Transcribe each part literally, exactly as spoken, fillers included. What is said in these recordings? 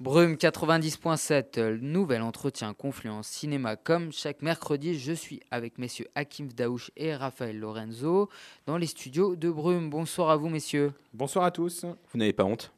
Brume quatre-vingt-dix point sept, euh, nouvel entretien Confluence Cinéma. Comme chaque mercredi, je suis avec messieurs Hakim Daouche et Raphaël Lorenzo dans les studios de Brume. Bonsoir à vous, messieurs. Bonsoir à tous. Vous n'avez pas honte?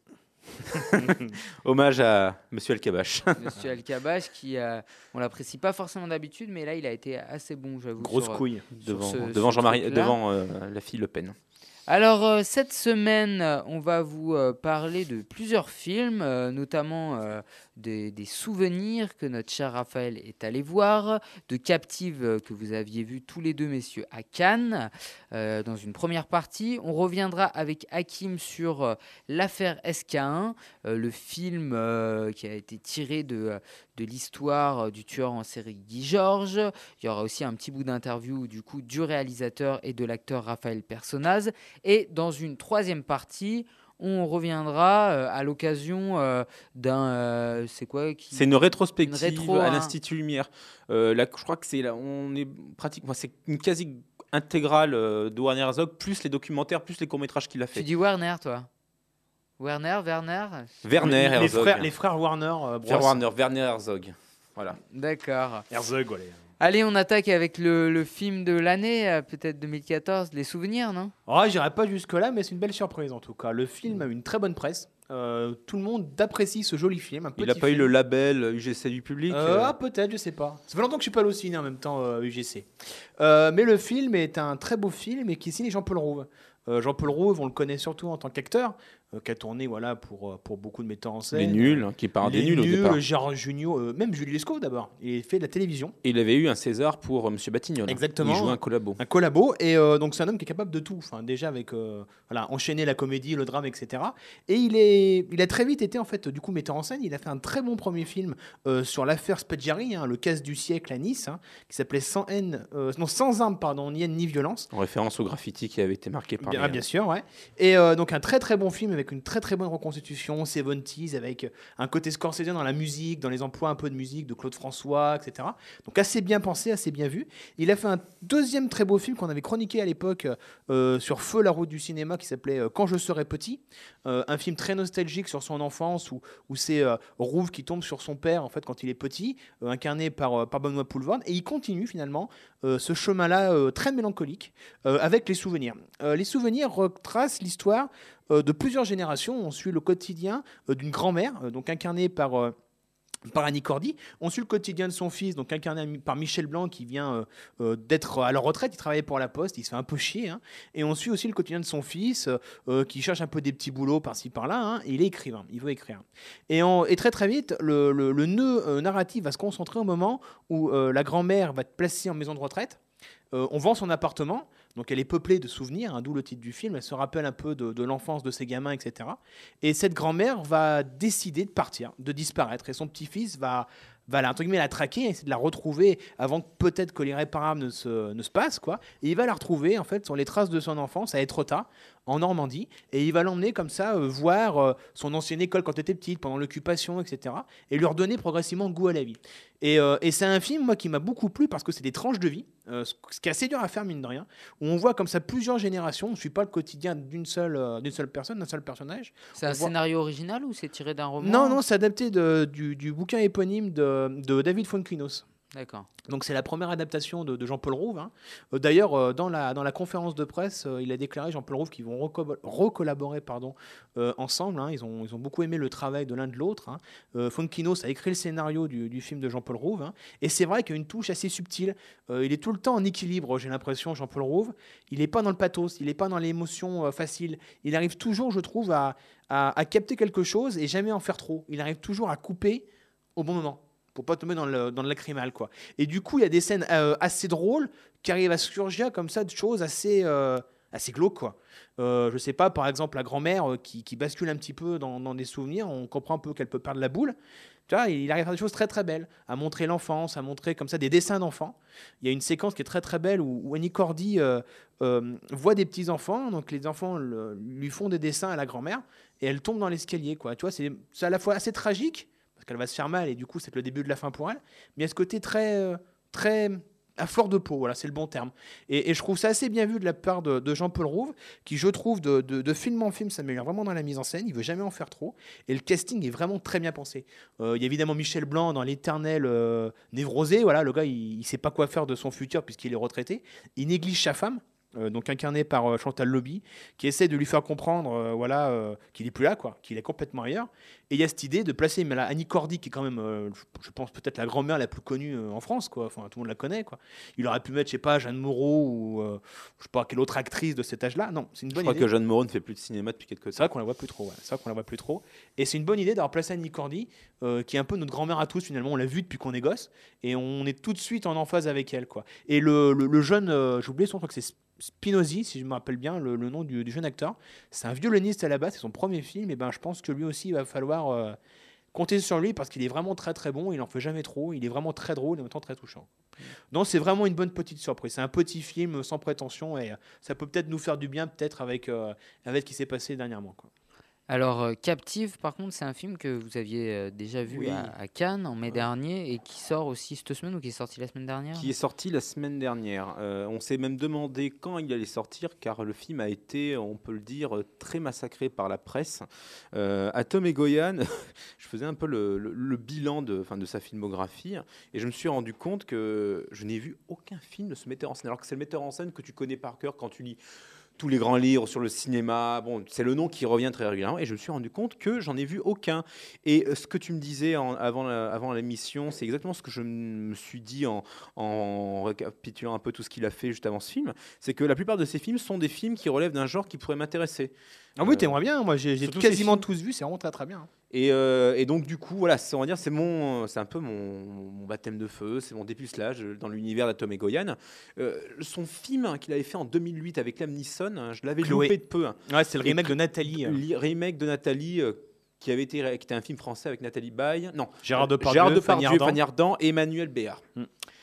Hommage à Monsieur Alcabache. Monsieur Alcabache, qui, euh, on l'apprécie pas forcément d'habitude, mais là, il a été assez bon, j'avoue. Grosse sur, couille. devant, ce- devant ce Jean-Marie, truc-là. devant euh, la fille Le Pen. Alors, euh, cette semaine, euh, on va vous euh, parler de plusieurs films, euh, notamment euh, des, des souvenirs que notre cher Raphaël est allé voir, de Captive euh, que vous aviez vu tous les deux, messieurs, à Cannes, euh, dans une première partie. On reviendra avec Hakim sur euh, l'affaire S K un, euh, le film euh, qui a été tiré de, de l'histoire euh, du tueur en série Guy Georges. Il y aura aussi un petit bout d'interview du coup du réalisateur et de l'acteur Raphaël Personnaz. Et dans une troisième partie, on reviendra euh, à l'occasion euh, d'un... euh, c'est quoi qui... C'est une rétrospective Une rétro, à hein. l'Institut Lumière. Euh, là, je crois que c'est là, on est pratiquement, c'est une quasi intégrale euh, de Werner Herzog, plus les documentaires, plus les courts métrages qu'il a Tu fait. dis Werner, toi Werner, Werner Werner les, Herzog. frères, les frères Warner. Euh, Frère Bros. Warner, Werner Herzog. Voilà. D'accord. Herzog, voilà. Allez, on attaque avec le, le film de l'année, euh, peut-être deux mille quatorze, Les Souvenirs, non Oh, j'irai pas jusque-là, mais c'est une belle surprise en tout cas. Le film a eu une très bonne presse. Euh, tout le monde apprécie ce joli film. Un Il n'a petit pas eu film. le label U G C du public. Euh, euh. Ah, peut-être, je sais pas. Ça fait longtemps que je suis pas allé au ciné en même temps, euh, U G C. Euh, mais le film est un très beau film et qui est signé Jean-Paul Rouve. Euh, Jean-Paul Rouve, on le connaît surtout en tant qu'acteur, euh, qui a tourné voilà, pour, euh, pour beaucoup de metteurs en scène. Les nuls, hein, qui part des Les nuls au départ. Gérard Jugnot, euh, même Julie Lescaut d'abord. Il fait de la télévision. Et il avait eu un César pour euh, Monsieur Batignolles. Exactement. Il jouait un collabo. Un collabo, et euh, donc c'est un homme qui est capable de tout. Enfin, déjà avec euh, voilà, enchaîner la comédie, le drame, et cetera. Et il est, il a très vite été en fait du coup metteur en scène. Il a fait un très bon premier film euh, sur l'affaire Spaggiari, hein, le casse du siècle à Nice, hein, qui s'appelait Sans haine, euh, non sans armes pardon, ni haine ni violence. En référence au graffiti qui avait été marqué par Bien, les- bien sûr, ouais. Et euh, donc un très très bon film avec une très très bonne reconstitution, soixante-dix, avec un côté scorsésien dans la musique, dans les emplois un peu de musique de Claude François, et cetera. Donc assez bien pensé, assez bien vu. Il a fait un deuxième très beau film qu'on avait chroniqué à l'époque euh, sur Feu la route du cinéma qui s'appelait euh, Quand je serai petit, euh, un film très nostalgique sur son enfance où, où c'est euh, Rouve qui tombe sur son père en fait quand il est petit, euh, incarné par, euh, par Benoît Poulvord, et il continue finalement euh, ce chemin-là euh, très mélancolique euh, avec les souvenirs. Euh, les souvenirs retracent l'histoire euh, de plusieurs générations. On suit le quotidien euh, d'une grand-mère, euh, donc incarnée par euh, par Annie Cordy. On suit le quotidien de son fils, donc incarné par Michel Blanc, qui vient euh, euh, d'être à la retraite. Il travaillait pour la Poste, il se fait un peu chier. Hein. Et on suit aussi le quotidien de son fils, euh, qui cherche un peu des petits boulots par-ci par-là. Hein. Et il est écrivain, il veut écrire. Et, on, et très très vite, le, le, le nœud euh, narratif va se concentrer au moment où euh, la grand-mère va être placée en maison de retraite. Euh, on vend son appartement, donc elle est peuplée de souvenirs, hein, d'où le titre du film. Elle se rappelle un peu de, de l'enfance de ses gamins, et cetera. Et cette grand-mère va décider de partir, de disparaître. Et son petit-fils va, va la, entre guillemets, la traquer, essayer de la retrouver avant que peut-être que l'irréparable ne se, ne se passe, quoi. Et il va la retrouver, en fait, sur les traces de son enfance à Étretat, en Normandie. Et il va l'emmener comme ça, euh, voir euh, son ancienne école quand elle était petite, pendant l'occupation, et cetera. Et lui redonner progressivement goût à la vie. Et, euh, et c'est un film, moi, qui m'a beaucoup plu parce que c'est des tranches de vie, euh, ce ce qui est assez dur à faire, mine de rien, où on voit comme ça plusieurs générations. On ne suit pas le quotidien d'une seule, euh, d'une seule personne, d'un seul personnage. C'est un On voit- scénario original ou c'est tiré d'un roman Non, non, c'est adapté de- du, du bouquin éponyme de, de David Fuenquinos. D'accord. Donc c'est la première adaptation de, de Jean-Paul Rouve. Hein. Euh, D'ailleurs, euh, dans, la, dans la conférence de presse, euh, il a déclaré, Jean-Paul Rouve, qu'ils vont reco- recollaborer pardon, euh, ensemble. Hein. Ils, ont, ils ont beaucoup aimé le travail de l'un de l'autre. Hein. Euh, Fuenquinos a écrit le scénario du, du film de Jean-Paul Rouve. Hein. Et c'est vrai qu'il y a une touche assez subtile. Euh, il est tout le temps en équilibre, j'ai l'impression, Jean-Paul Rouve. Il n'est pas dans le pathos, il n'est pas dans l'émotion euh, facile. Il arrive toujours, je trouve, à, à, à capter quelque chose et jamais en faire trop. Il arrive toujours à couper au bon moment, pour pas tomber dans le, dans le lacrymal, quoi. Et du coup, il y a des scènes euh, assez drôles qui arrivent à surgir comme ça de choses assez, euh, assez glauques, quoi. Euh, je sais pas, par exemple, la grand-mère euh, qui, qui bascule un petit peu dans, dans des souvenirs, on comprend un peu qu'elle peut perdre la boule. Tu vois, il arrive à faire des choses très très belles, à montrer l'enfance, à montrer comme ça des dessins d'enfants. Il y a une séquence qui est très très belle où, où Annie Cordy euh, euh, voit des petits enfants, donc les enfants le- lui font des dessins à la grand-mère et elle tombe dans l'escalier, quoi. Tu vois, c'est c'est à la fois assez tragique parce qu'elle va se faire mal et du coup c'est le début de la fin pour elle, mais il y a ce côté très euh, très à fleur de peau, voilà, c'est le bon terme. Et, et je trouve ça assez bien vu de la part de, de Jean-Paul Rouve, qui, je trouve, de, de, de film en film, s'améliore vraiment dans la mise en scène. Il veut jamais en faire trop. Et le casting est vraiment très bien pensé. Euh, Il y a évidemment Michel Blanc dans l'éternel euh, névrosé. Voilà, le gars, il, il sait pas quoi faire de son futur puisqu'il est retraité. Il néglige sa femme. Euh, donc incarné par euh, Chantal Lobby, qui essaie de lui faire comprendre euh, voilà, euh, qu'il n'est plus là, quoi, qu'il est complètement ailleurs. Et il y a cette idée de placer mais là, Annie Cordy, qui est quand même, euh, je, je pense, peut-être la grand-mère la plus connue euh, en France, quoi. Enfin, tout le monde la connaît. Quoi. Il aurait pu mettre, je sais pas, Jeanne Moreau ou euh, je sais pas quelle autre actrice de cet âge-là. Non, c'est une Je bonne crois idée. que Jeanne Moreau ne fait plus de cinéma depuis quelques C'est temps. vrai qu'on la voit plus trop. Ouais. C'est vrai qu'on la voit plus trop. Et c'est une bonne idée d'avoir placé Annie Cordy, euh, qui est un peu notre grand-mère à tous finalement. On l'a vue depuis qu'on est gosse et on est tout de suite en emphase avec elle, quoi. Et le, le, le jeune, euh, j'ai oublié son nom, je crois que c'est Spinozzi, si je me rappelle bien le, le nom du, du jeune acteur. C'est un violoniste à la base, c'est son premier film. Et ben, je pense que lui aussi, il va falloir euh, compter sur lui parce qu'il est vraiment très très bon. Il en fait jamais trop. Il est vraiment très drôle et en même temps très touchant. Donc c'est vraiment une bonne petite surprise. C'est un petit film sans prétention et euh, ça peut peut-être nous faire du bien, peut-être avec, euh, avec ce qui s'est passé dernièrement, quoi. Alors, euh, Captive, par contre, c'est un film que vous aviez euh, déjà vu Oui. à, à Cannes en mai Ouais. dernier et qui sort aussi cette semaine ou qui est sorti la semaine dernière. Qui est sorti la semaine dernière. Euh, on s'est même demandé quand il allait sortir, car le film a été, on peut le dire, très massacré par la presse. Euh, Atom Egoyan, je faisais un peu le, le- le bilan de, enfin, de sa filmographie, et je me suis rendu compte que je n'ai vu aucun film de ce metteur en scène, alors que c'est le metteur en scène que tu connais par cœur quand tu lis tous les grands livres sur le cinéma. Bon, c'est le nom qui revient très régulièrement, et je me suis rendu compte que j'en ai vu aucun. Et euh, ce que tu me disais en- avant, la- avant l'émission, c'est exactement ce que je me suis dit en, en récapitulant un peu tout ce qu'il a fait juste avant ce film. C'est que la plupart de ces films sont des films qui relèvent d'un genre qui pourrait m'intéresser. Ah oui, Euh, t'aimerais bien. Moi, j'ai j'ai surtout ces quasiment films. tous vu. C'est vraiment très très bien. Et, euh, et donc du coup, voilà, c'est- on va dire, c'est mon, c'est un peu mon, mon baptême de feu, c'est mon dépucelage dans l'univers d'Atom Egoyan. Euh, son film hein, qu'il avait fait en deux mille huit avec Liam Neeson, hein, je l'avais Chloé. loupé de peu. hein. Ouais, c'est le Et remake que- de Nathalie. euh, Le remake de Nathalie, euh, qui avait été, ré- qui était un film français avec Nathalie Baye, non, Gérard euh, Depardieu, Gérard Fanny Depardieu, Ardant. Fanny Ardant et Emmanuel Béard. Mm.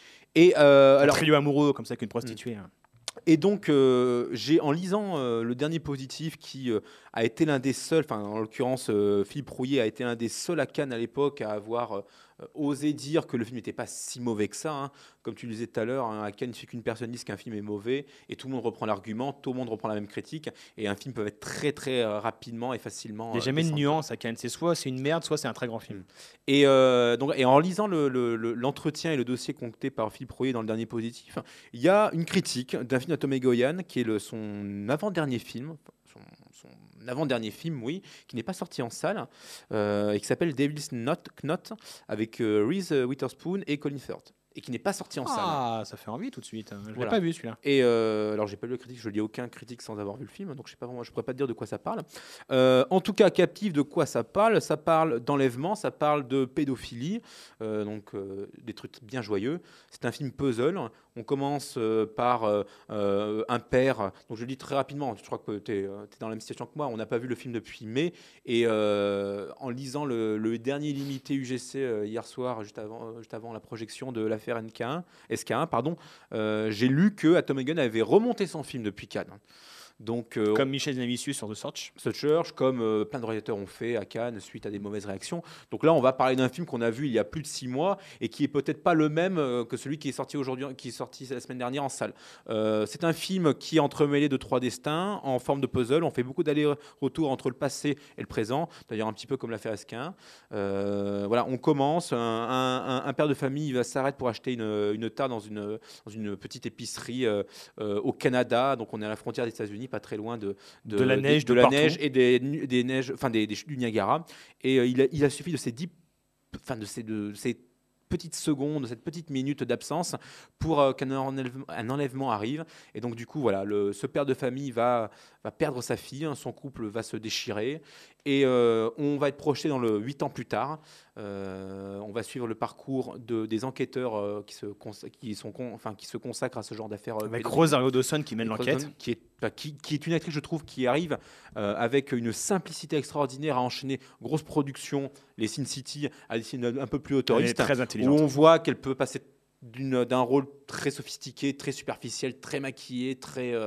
Et euh, Un alors, trio amoureux comme ça qu'une prostituée. hein. et donc, euh, j'ai en lisant euh, le dernier positif qui euh, a été l'un des seuls, enfin en l'occurrence euh, Philippe Rouillet a été l'un des seuls à Cannes à l'époque à avoir euh, osé dire que le film n'était pas si mauvais que ça. hein. Comme tu le disais tout à l'heure, hein, à Cannes, il suffit qu'une personne dise qu'un film est mauvais et tout le monde reprend l'argument, tout le monde reprend la même critique et un film peut être très très euh, rapidement et facilement. Il n'y a euh, jamais de descendu. nuance à Cannes. C'est soit c'est une merde, soit c'est un très grand film. Et, euh, donc, et en lisant le- le- le- l'entretien et le dossier compté par Philippe Rouillet dans le dernier positif, il y a une critique d'un film d'Atom Egoyan qui est le, son avant-dernier film, son, son avant-dernier film, oui, qui n'est pas sorti en salle, euh, et qui s'appelle Devil's Knot, Knot avec euh, Reese Witherspoon et Colin Firth, et qui n'est pas sorti en salle. Ah, ça fait envie tout de suite. Je l'ai Voilà. pas vu celui-là. Et euh, alors j'ai pas lu la critique, je lis aucun critique sans avoir vu le film, donc je sais pas vraiment, je pourrais pas te dire de quoi ça parle. Euh, en tout cas, Captive, de quoi ça parle? Ça parle d'enlèvement, ça parle de pédophilie, euh, donc euh, des trucs bien joyeux. C'est un film puzzle. On commence euh, par euh, euh, un père, donc je le dis très rapidement, je crois que tu es, dans la même situation que moi, on n'a pas vu le film depuis mai, et euh, en lisant le, le dernier limité U G C euh, hier soir, juste avant, euh, juste avant la projection de l'affaire N K un, S K un, pardon, euh, j'ai lu que Atom Egoyan avait remonté son film depuis Cannes. Donc, euh, Comme Michel Navicius sur The Search. The Church, comme euh, plein de réalisateurs ont fait à Cannes suite à des mauvaises réactions. Donc là, on va parler d'un film qu'on a vu il y a plus de six mois et qui est peut-être pas le même euh, que celui qui est sorti aujourd'hui, qui est sorti la semaine dernière en salle. Euh, c'est un film qui est entremêlé de trois destins en forme de puzzle. On fait beaucoup d'allers-retours entre le passé et le présent, d'ailleurs un petit peu comme l'affaire S K un. Euh, voilà, on commence. Un, un- un père de famille il va s'arrêter pour acheter une, une tare dans une, dans une petite épicerie euh, euh, au Canada. Donc on est à la frontière des États-Unis, pas très loin de, De la neige de, de la partout. neige et des, nu- des neiges, enfin des, des chutes du Niagara. Et euh, il, a, il a suffi de ces dix, enfin de ces, de ces petites secondes, de cette petite minute d'absence pour euh, qu'un enlèvement, un enlèvement arrive. Et donc du coup, voilà, le, ce père de famille va, va perdre sa fille, hein, son couple va se déchirer. Et euh, on va être projeté dans le huit ans plus tard. Euh, on va suivre le parcours de, des enquêteurs euh, qui, se cons- qui, sont con- enfin, qui se consacrent à ce genre d'affaires. euh, Avec pédophiles. Rosario Dawson qui mène Et l'enquête. Croston, qui est, enfin, qui, qui est une actrice, je trouve, qui arrive euh, avec une simplicité extraordinaire à enchaîner grosse production, les Sin City, à des films un peu plus Elle est autoristes, très où intelligente. on voit qu'elle peut passer d'une- d'un rôle très sophistiqué, très superficiel, très maquillé, très, euh, enfin,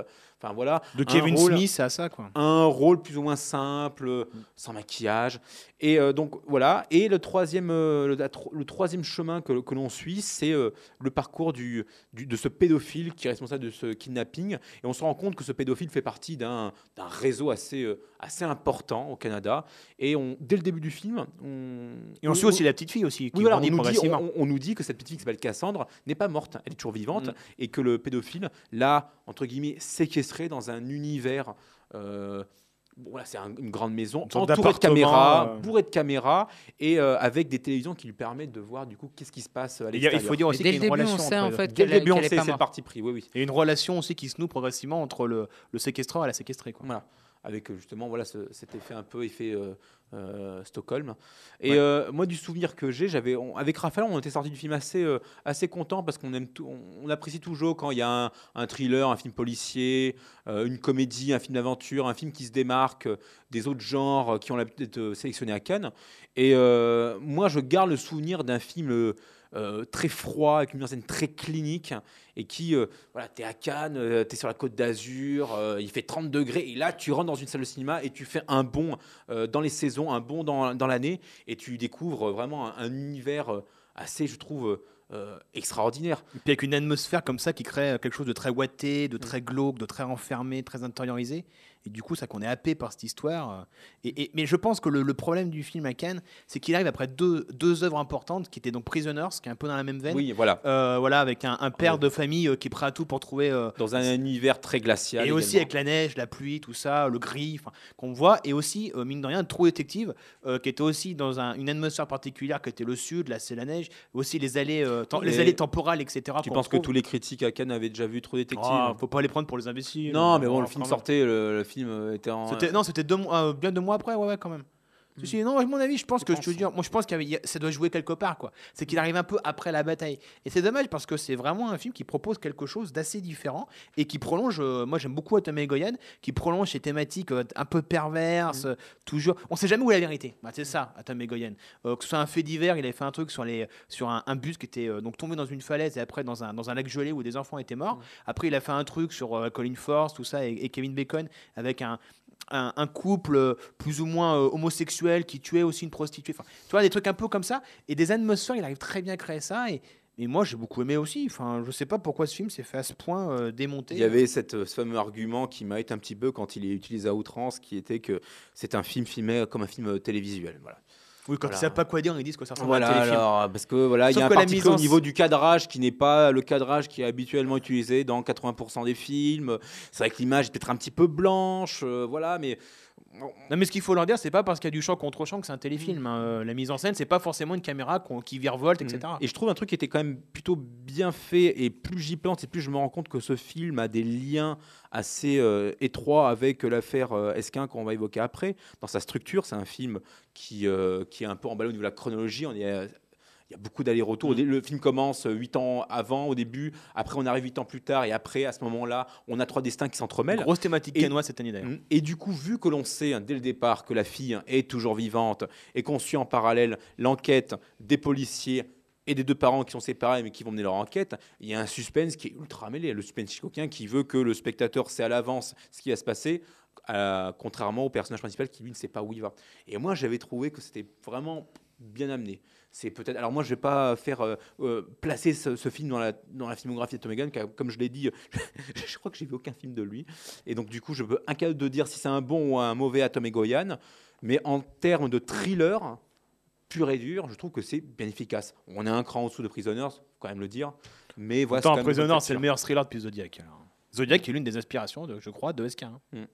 Enfin voilà. De Kevin rôle, Smith à ça, quoi. Un rôle plus ou moins simple, mm. sans maquillage. Et euh, donc voilà. Et le troisième, euh, le, le troisième chemin que, que l'on suit, c'est euh, le parcours du, du, de ce pédophile qui est responsable de ce kidnapping. Et on se rend compte que ce pédophile fait partie d'un, d'un réseau assez, euh, assez important au Canada. Et on, dès le début du film, on et on, on suit aussi la petite fille aussi. Qui oui, voilà, on, nous dit, on, on nous dit que cette petite fille qui s'appelle Cassandre n'est pas morte, elle est toujours vivante, mm. et que le pédophile l'a entre guillemets séquestrée dans un univers. Euh, Bon, là, c'est un, une grande maison entourée de caméras, euh... bourrée de caméras et euh, avec des télévisions qui lui permettent de voir du coup qu'est-ce qui se passe à l'extérieur. Il faut dire aussi qu'il y a une relation sait, entre en fait, dès le début, on sait, c'est le parti pris. Oui, oui. Et une relation aussi qui se noue progressivement entre le, le séquestreur et la séquestrée, quoi. Voilà. Avec justement voilà ce, cet effet un peu effet euh, euh, Stockholm. Et ouais. euh, moi du souvenir que j'ai, j'avais on, avec Raphaël, on était sorti du film assez euh, assez content parce qu'on aime tout, on, on apprécie toujours quand il y a un, un thriller, un film policier, euh, une comédie, un film d'aventure, un film qui se démarque euh, des autres genres qui ont l'habitude d'être sélectionnés à Cannes. Et euh, moi je garde le souvenir d'un film euh, Euh, très froid, avec une mise en scène très clinique, et qui, euh, voilà, t'es à Cannes, euh, t'es sur la Côte d'Azur, euh, il fait trente degrés, et là tu rentres dans une salle de cinéma et tu fais un bond euh, dans les saisons, un bond dans, dans l'année, et tu découvres vraiment un, un univers assez, je trouve, euh, extraordinaire. Et puis avec une atmosphère comme ça qui crée quelque chose de très ouaté, de très glauque, de très renfermé, très intériorisé. Et du coup, ça qu'on est happé par cette histoire. Et, et, mais je pense que le, le problème du film à Cannes, c'est qu'il arrive après deux, deux œuvres importantes, qui étaient donc Prisoners, qui est un peu dans la même veine. Oui, voilà. Euh, voilà, avec un, un père ouais. de famille euh, qui est prêt à tout pour trouver. Euh, dans un univers très glacial. Et également. aussi avec la neige, la pluie, tout ça, le gris, qu'on voit. Et aussi, euh, mine de rien, True Detective, euh, qui était aussi dans un, une atmosphère particulière, qui était le sud, là c'est la neige, aussi les allées, euh, tem- les allées temporales, et cetera. Tu penses que tous les critiques à Cannes avaient déjà vu True Detective? Oh, faut pas les prendre pour les imbéciles. Non, mais bon, le film sortait, le, le film était en. C'était, non, c'était deux mois, euh, bien deux mois après, ouais, ouais, quand même. Mmh. Si, non, à mon avis, je pense je que pense, je te veux dire, moi, je pense qu'il y a, ça doit jouer quelque part, quoi. C'est qu'il arrive un peu après la bataille, et c'est dommage parce que c'est vraiment un film qui propose quelque chose d'assez différent et qui prolonge. Euh, moi, j'aime beaucoup Atom Egoyan, qui prolonge ces thématiques euh, un peu perverses, mmh. euh, toujours. On sait jamais où est la vérité. Bah, c'est ça, Atom Egoyan. Euh, que ce soit un fait divers, il avait fait un truc sur les, sur un, un bus qui était euh, donc tombé dans une falaise et après dans un dans un lac gelé où des enfants étaient morts. Mmh. Après, il a fait un truc sur euh, Colin Firth, tout ça, et, et Kevin Bacon avec un Un, un couple plus ou moins euh, homosexuel qui tuait aussi une prostituée. Enfin, tu vois, des trucs un peu comme ça. Et des atmosphères, il arrive très bien à créer ça. Et, et moi, j'ai beaucoup aimé aussi. Enfin, je sais pas pourquoi ce film s'est fait à ce point euh, démonter. Il y avait cette, ce fameux argument qui m'a été un petit peu quand il est utilisé à outrance, qui était que c'est un film filmé comme un film télévisuel. Voilà. Oui, quand voilà. ils savent pas quoi dire, ils disent que ça ressemble voilà, à un téléfilm. Alors, parce que voilà, il y a un parti pris au niveau du cadrage qui n'est pas le cadrage qui est habituellement utilisé dans quatre-vingts pour cent des films. C'est vrai que l'image est peut-être un petit peu blanche, euh, voilà, mais non, mais ce qu'il faut leur dire, c'est pas parce qu'il y a du champ contre champ que c'est un téléfilm. Mmh. Hein. La mise en scène, c'est pas forcément une caméra qui virevolte, et cetera. Et je trouve un truc qui était quand même plutôt bien fait, et plus j'y pense, et plus je me rends compte que ce film a des liens assez euh, étroits avec l'affaire euh, Esquin qu'on va évoquer après. Dans sa structure, c'est un film qui, euh, qui est un peu emballé au niveau de la chronologie. On est à, il y a beaucoup d'allers-retours. Mm. Le film commence huit ans avant, au début. Après, on arrive huit ans plus tard. Et après, à ce moment-là, on a trois destins qui s'entremêlent. Grosse thématique cannoise cette année, d'ailleurs. Et du coup, vu que l'on sait, hein, dès le départ, que la fille est toujours vivante et qu'on suit en parallèle l'enquête des policiers et des deux parents qui sont séparés mais qui vont mener leur enquête, il y a un suspense qui est ultra mêlé. Le suspense Hitchcockien qui veut que le spectateur sait à l'avance ce qui va se passer, euh, contrairement au personnage principal qui, lui, ne sait pas où il va. Et moi, j'avais trouvé que c'était vraiment bien amené. C'est peut-être. Alors moi, je vais pas faire euh, euh, placer ce, ce film dans la dans la filmographie de Tom Egan, car comme je l'ai dit, je, je crois que j'ai vu aucun film de lui, et donc du coup, je peux incapable de dire si c'est un bon ou un mauvais Atom Egoyan. Mais en termes de thriller pur et dur, je trouve que c'est bien efficace. On est un cran en dessous de Prisoners, faut quand même le dire. Mais voilà. Pourtant, Prisoners, c'est le meilleur thriller depuis Zodiac. Alors. Zodiac est l'une des inspirations, de, je crois, de S K. Hein. Mm.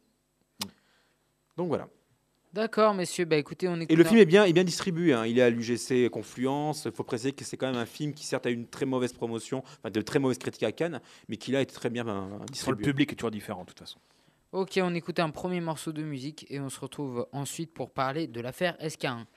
Donc voilà. D'accord, messieurs. Bah, écoutez, on écoute. Et le film est bien, est bien distribué. Hein. Il est à l'U G C Confluence. Il faut préciser que c'est quand même un film qui, certes, a eu une très mauvaise promotion, enfin, de très mauvaises critiques à Cannes, mais qui là a été très bien ben, distribué. Le public est toujours différent, de toute façon. Ok, on écoute un premier morceau de musique et on se retrouve ensuite pour parler de l'affaire S K un.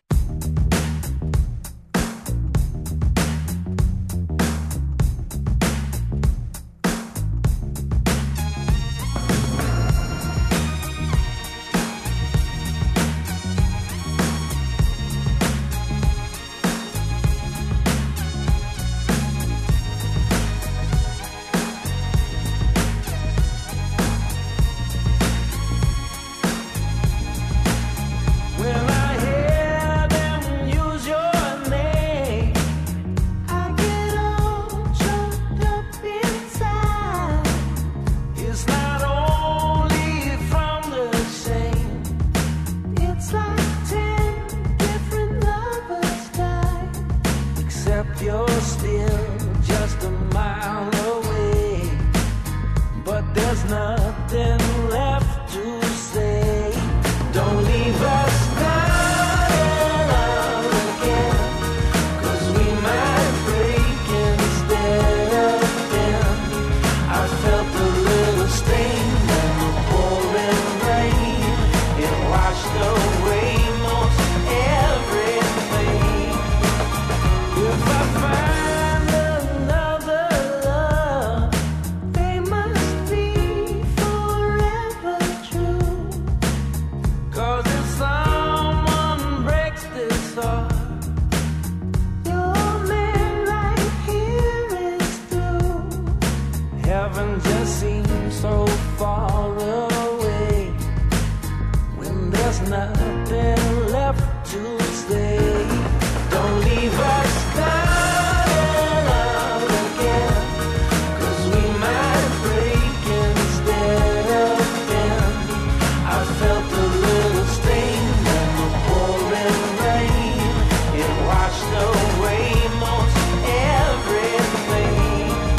except you're still just a mile away. But there's nothing left to say. Don't leave us now and out again, 'cause we might break instead of then. I felt a little stain in the pouring rain. It washed away most everything. If I find another love, they must be forever true. 'Cause if someone breaks this heart, your man right here is through. Heaven just seems so far away when there's nothing left to say. Don't leave us down and out again, 'cause we might break instead of then. I felt a little stain in the pouring rain. It washed away most everything.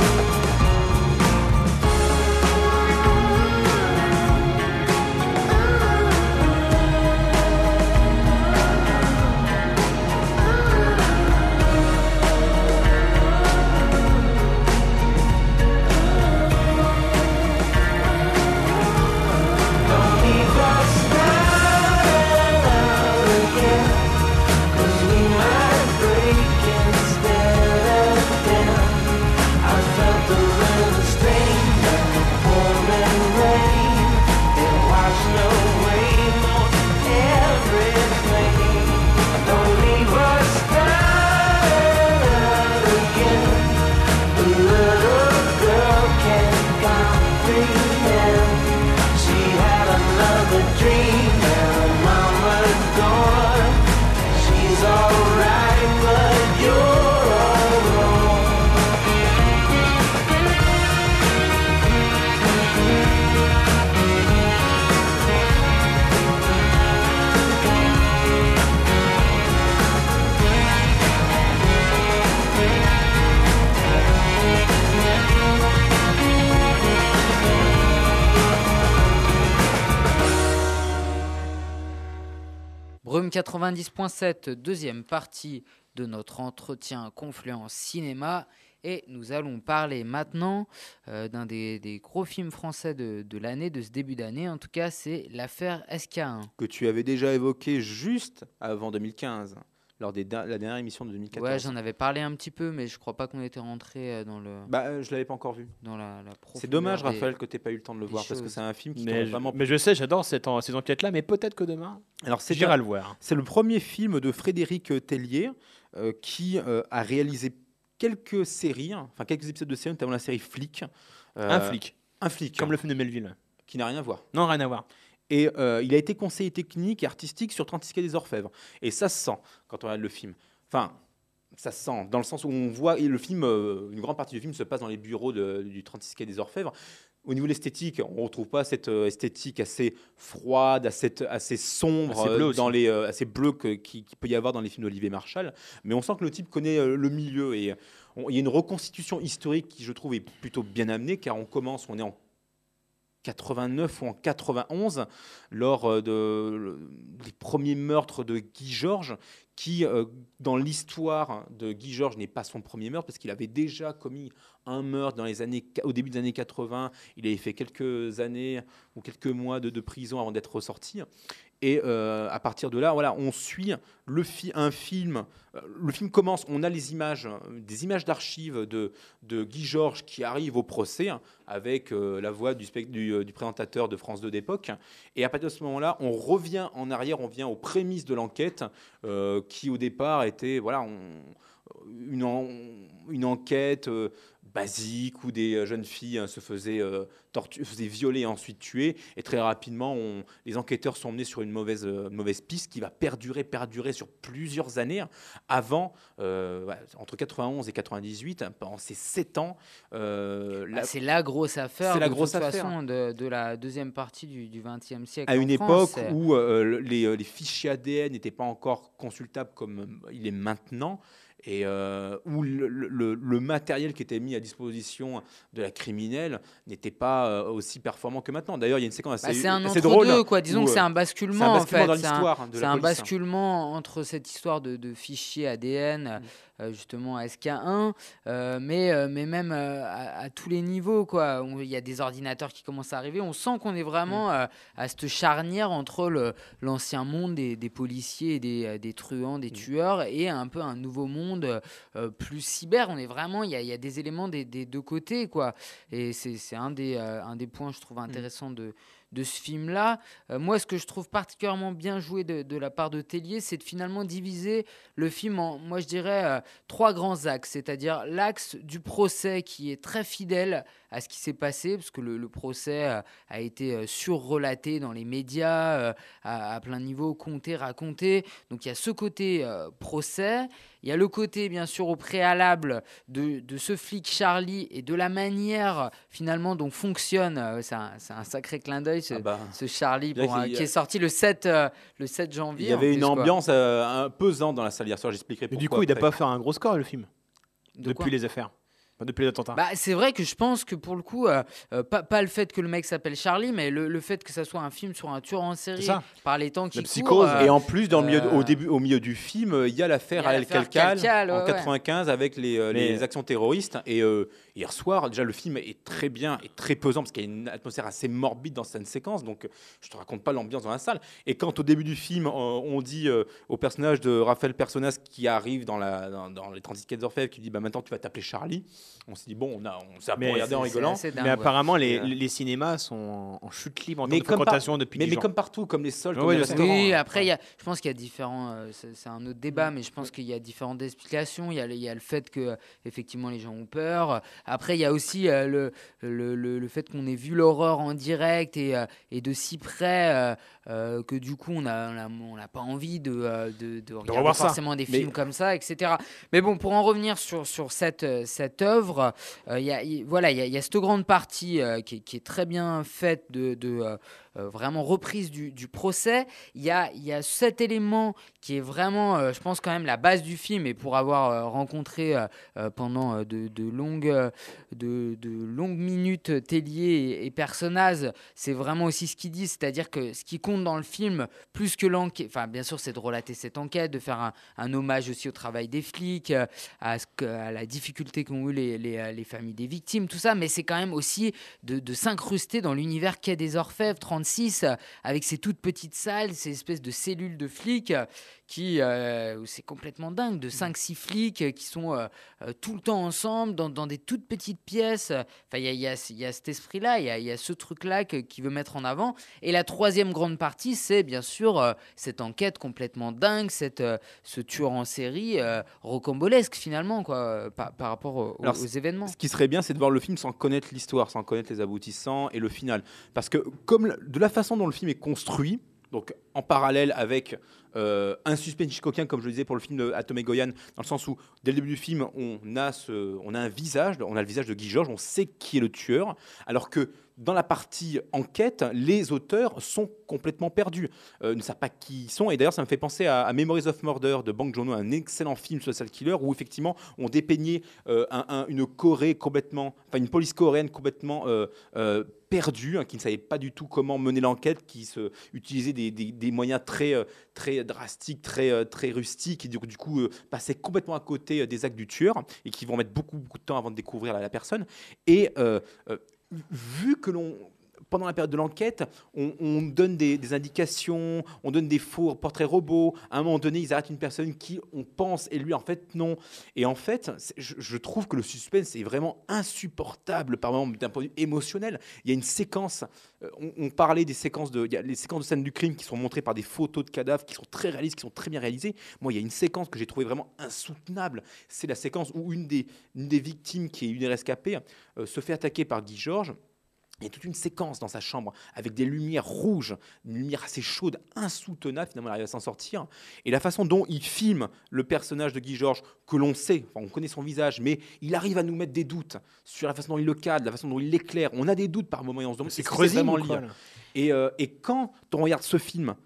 Don't leave us down and out again, 'cause we might break instead of then. I felt a little stain in the pouring rain. It washed away most everything. Don't leave us down and out again. The little girl can't comprehend. She had another dream and her mama's gone. She's alright, but you're all wrong. Brume quatre-vingt-dix point sept, deuxième partie de notre entretien Confluence Cinéma. Et nous allons parler maintenant euh, d'un des, des gros films français de, de l'année, de ce début d'année. En tout cas, c'est l'affaire S K un. Que tu avais déjà évoqué juste avant deux mille quinze, lors de la dernière émission de deux mille quatorze. Ouais, j'en avais parlé un petit peu, mais je crois pas qu'on était rentré euh, dans, le, Bah, euh, je l'avais pas encore vu. dans la, la profondeur. C'est dommage, des- Raphaël, que tu n'aies pas eu le temps de le des voir, parce que choses. c'est un film qui Mais t'aurait je, vraiment. mais je sais, j'adore cette en- ces enquêtes-là, mais peut-être que demain, Alors, c'est j'irai un- le voir. C'est le premier film de Frédéric Tellier euh, qui euh, a réalisé quelques séries, hein, enfin quelques épisodes de séries, notamment la série Flic. Euh, Un flic, Un flic, comme hein, le film de Melville. qui n'a rien à voir. Non, rien à voir. Et euh, il a été conseiller technique et artistique sur trente-six quai des Orfèvres. Et ça se sent quand on regarde le film. Enfin, ça se sent dans le sens où on voit, et le film, euh, une grande partie du film se passe dans les bureaux de- du trente-six quai des Orfèvres. Au niveau de l'esthétique, on ne retrouve pas cette euh, esthétique assez froide, assez, assez sombre, Assez bleu euh, aussi. dans les, euh, assez bleu que- qui, qui peut y avoir dans les films d'Olivier Marchal. Mais on sent que le type connaît euh, le milieu. Et on- il y a une reconstitution historique qui, je trouve, est plutôt bien amenée, car on commence, on est en quatre-vingt-neuf ou en quatre-vingt-onze, lors euh, de, le- des premiers meurtres de Guy Georges, qui, euh, dans l'histoire de Guy Georges, n'est pas son premier meurtre, parce qu'il avait déjà commis un meurtre dans les années, au début des années quatre-vingts. Il avait fait quelques années ou quelques mois de, de prison avant d'être ressorti. Et euh, à partir de là, voilà, on suit le fi- un film. euh, Le film commence, on a les images, euh, des images d'archives de, de Guy Georges qui arrive au procès, hein, avec euh, la voix du, spect- du, euh, du présentateur de France deux d'époque. Et à partir de ce moment-là, on revient en arrière, on vient aux prémices de l'enquête, euh, qui au départ était voilà, on- une, en- une enquête euh, basique où des euh, jeunes filles hein, se faisaient, euh, tortu- faisaient violer et ensuite tuer. Et très rapidement, on- les enquêteurs sont menés sur une mauvaise, euh, mauvaise piste qui va perdurer, perdurer sur plusieurs années, hein, avant, euh, ouais, entre quatre-vingt-onze et quatre-vingt-dix-huit, hein, pendant ces sept ans. euh, Bah, la- c'est la grosse affaire C'est la de grosse toute affaire. façon de, de la deuxième partie du XXe siècle. à en une France. époque où euh, les, euh, les fichiers A D N n'étaient pas encore consultables comme euh, il est maintenant. et euh, où le, le, le matériel qui était mis à disposition de la criminelle n'était pas euh, aussi performant que maintenant. D'ailleurs, il y a une séquence assez, bah, c'est un assez entre drôle. deux, quoi. Disons où, que c'est un basculement, c'est un basculement en fait. dans C'est un, l'histoire de c'est la un police. basculement entre cette histoire de, de fichiers A D N, Mm. euh, justement à S K un, euh, mais, euh, mais même euh, à, à tous les niveaux, quoi. On- Il y a des ordinateurs qui commencent à arriver. On sent qu'on est vraiment euh, à cette charnière entre le, l'ancien monde des, des policiers, et des, euh, des truands, des Mm. tueurs, et un peu un nouveau monde euh, plus cyber. On est vraiment, il y a, il y a des éléments des, des deux côtés, quoi. Et c'est, c'est un, des, euh, un des points, je trouve, intéressants de, de ce film-là. Euh, moi, ce que je trouve particulièrement bien joué de, de la part de Tellier, c'est de finalement diviser le film en, moi, je dirais, euh, trois grands axes. C'est-à-dire l'axe du procès qui est très fidèle à ce qui s'est passé, parce que le, le procès euh, a été euh, surrelaté dans les médias, euh, à, à plein de niveaux, compté, raconté. Donc, il y a ce côté euh, procès. Il y a le côté, bien sûr, au préalable de, de ce flic Charlie et de la manière, finalement, dont fonctionne. euh, c'est, un, c'est un sacré clin d'œil, ce, Ah bah, ce Charlie, bien pour qu'il un- y a- qui est sorti le sept, euh, le sept janvier. Il y avait en une plus, quoi. ambiance euh, un pesante dans la salle hier soir. J'expliquerai Et pourquoi. du coup, il n'a après. pas fait un gros score, le film, De quoi depuis les affaires. Enfin, depuis les attentats. Bah, c'est vrai que je pense que pour le coup, euh, euh, pas, pas le fait que le mec s'appelle Charlie, mais le, le fait que ça soit un film sur un tueur en série C'est ça. par les temps qui La courent. psychose. euh, Et en plus, dans le milieu, de- euh, au début, au milieu du film, euh, il y a l'affaire il y a à El l'affaire Kalkal Kalkal, ouais, en ouais. quatre-vingt-quinze avec les, euh, Mais- les actions terroristes. Et euh, hier soir, déjà, le film est très bien et très pesant parce qu'il y a une atmosphère assez morbide dans cette séquence. Donc, euh, je te raconte pas l'ambiance dans la salle. Et quand au début du film, euh, on dit euh, au personnage de Raphaël Personnaz qui arrive dans, la, dans, dans les trente-six quais d'Orfèvre, qui dit bah, maintenant tu vas t'appeler Charlie. On s'est dit bon, on, a, on s'est un peu Mais regardé en c'est rigolant. assez dingue, Mais ouais. apparemment, les, Et, euh, les cinémas sont en, en chute libre en Mais termes de comme par- fréquentation depuis Mais, dix mais ans. comme partout, comme les sols, Ouais, comme ouais, les je sais. restaurants. Oui, hein. après, il y a, je pense qu'il y a différents. euh, c'est, c'est un autre débat, mais je pense qu'il y a différentes explications. Il y a, le- il y a le fait que, euh, effectivement, les gens ont peur. Après, il y a aussi euh, le, le, le, le fait qu'on ait vu l'horreur en direct et, euh, et de si près euh, euh, que, du coup, on n'a on a, on a pas envie de, euh, de, de regarder revoir ça. forcément des Mais- films comme ça, et cetera. Mais bon, pour en revenir sur, sur cette, euh, cette œuvre, euh, il y a, il- voilà, il y a, il y a cette grande partie euh, qui, est- qui est très bien faite de, de euh, euh, vraiment reprise du, du procès. Il y a, il y a cet élément qui est vraiment, euh, je pense, quand même la base du film. Et pour avoir euh, rencontré euh, euh, pendant euh, de, de longues, euh, de, de longues minutes Tellier et, et Personnaz, c'est vraiment aussi ce qu'il dit. C'est-à-dire que ce qui compte dans le film, plus que l'enquête, enfin, bien sûr, c'est de relater cette enquête, de faire un, un hommage aussi au travail des flics, euh, à, ce que- à la difficulté qu'ont eu les, les, euh, les familles des victimes, tout ça. Mais c'est quand même aussi de, de s'incruster dans l'univers Quai des Orfèvres trente-six, euh, avec ces toutes petites salles, ces espèces de cellules de flics euh, qui, euh, où c'est complètement dingue, de cinq six flics euh, qui sont euh, euh, tout le temps ensemble, dans, dans des toutes petites pièces. Enfin, il y a, il y, a, il y a cet esprit-là, il y a, il y a ce truc-là que- qu'il veut mettre en avant. Et la troisième grande partie, c'est bien sûr euh, cette enquête complètement dingue, cette, euh, ce tueur en série euh, rocambolesque finalement, quoi, euh, par, par rapport aux, Alors, aux événements. Ce qui serait bien, c'est de voir le film sans connaître l'histoire, sans connaître les aboutissants et le final. Parce que comme le- de la façon dont le film est construit, donc en parallèle avec euh, un suspense hitchcockien, comme je le disais pour le film de Atom et Goyan, dans le sens où dès le début du film, on a, ce, on a un visage, on a le visage de Guy Georges, on sait qui est le tueur, alors que dans la partie enquête, les auteurs sont complètement perdus, euh, ne savent pas qui ils sont. Et d'ailleurs, ça me fait penser à, à Memories of Murder de Bong Joon-ho, un excellent film sur le serial killer, où effectivement on dépeignait euh, un- un- une Corée complètement, enfin une police coréenne complètement euh, euh, perdue, hein, qui ne savait pas du tout comment mener l'enquête, qui se, utilisait des, des- des moyens très, euh, très drastiques, très, euh, très rustiques, et du, du coup euh, passait complètement à côté euh, des actes du tueur, et qui vont mettre beaucoup, beaucoup de temps avant de découvrir la, la personne. Et euh, euh, vu que l'on, pendant la période de l'enquête, on, on donne des, des indications, on donne des faux portraits robots. À un moment donné, ils arrêtent une personne qui, on pense, et lui, en fait, non. Et en fait, c'est- je, je trouve que le suspense est vraiment insupportable, par moment, d'un point de vue émotionnel. Il y a une séquence, euh, on, on parlait des séquences de, il y a les séquences de scène du crime qui sont montrées par des photos de cadavres qui sont très réalistes, qui sont très bien réalisées. Moi, il y a une séquence que j'ai trouvée vraiment insoutenable. C'est la séquence où une des, une des victimes, qui est une des rescapées, euh, se fait attaquer par Guy Georges. Il y a toute une séquence dans sa chambre avec des lumières rouges, une lumière assez chaude, insoutenable. Finalement, il arrive à s'en sortir. Et la façon dont il filme le personnage de Guy Georges, que l'on sait, enfin, on connaît son visage, mais il arrive à nous mettre des doutes sur la façon dont il le cadre, la façon dont il l'éclaire. On a des doutes par moments et on se demande C'est est-ce que Creusy vraiment ou lui. quoi, là Et, euh, et quand on regarde ce film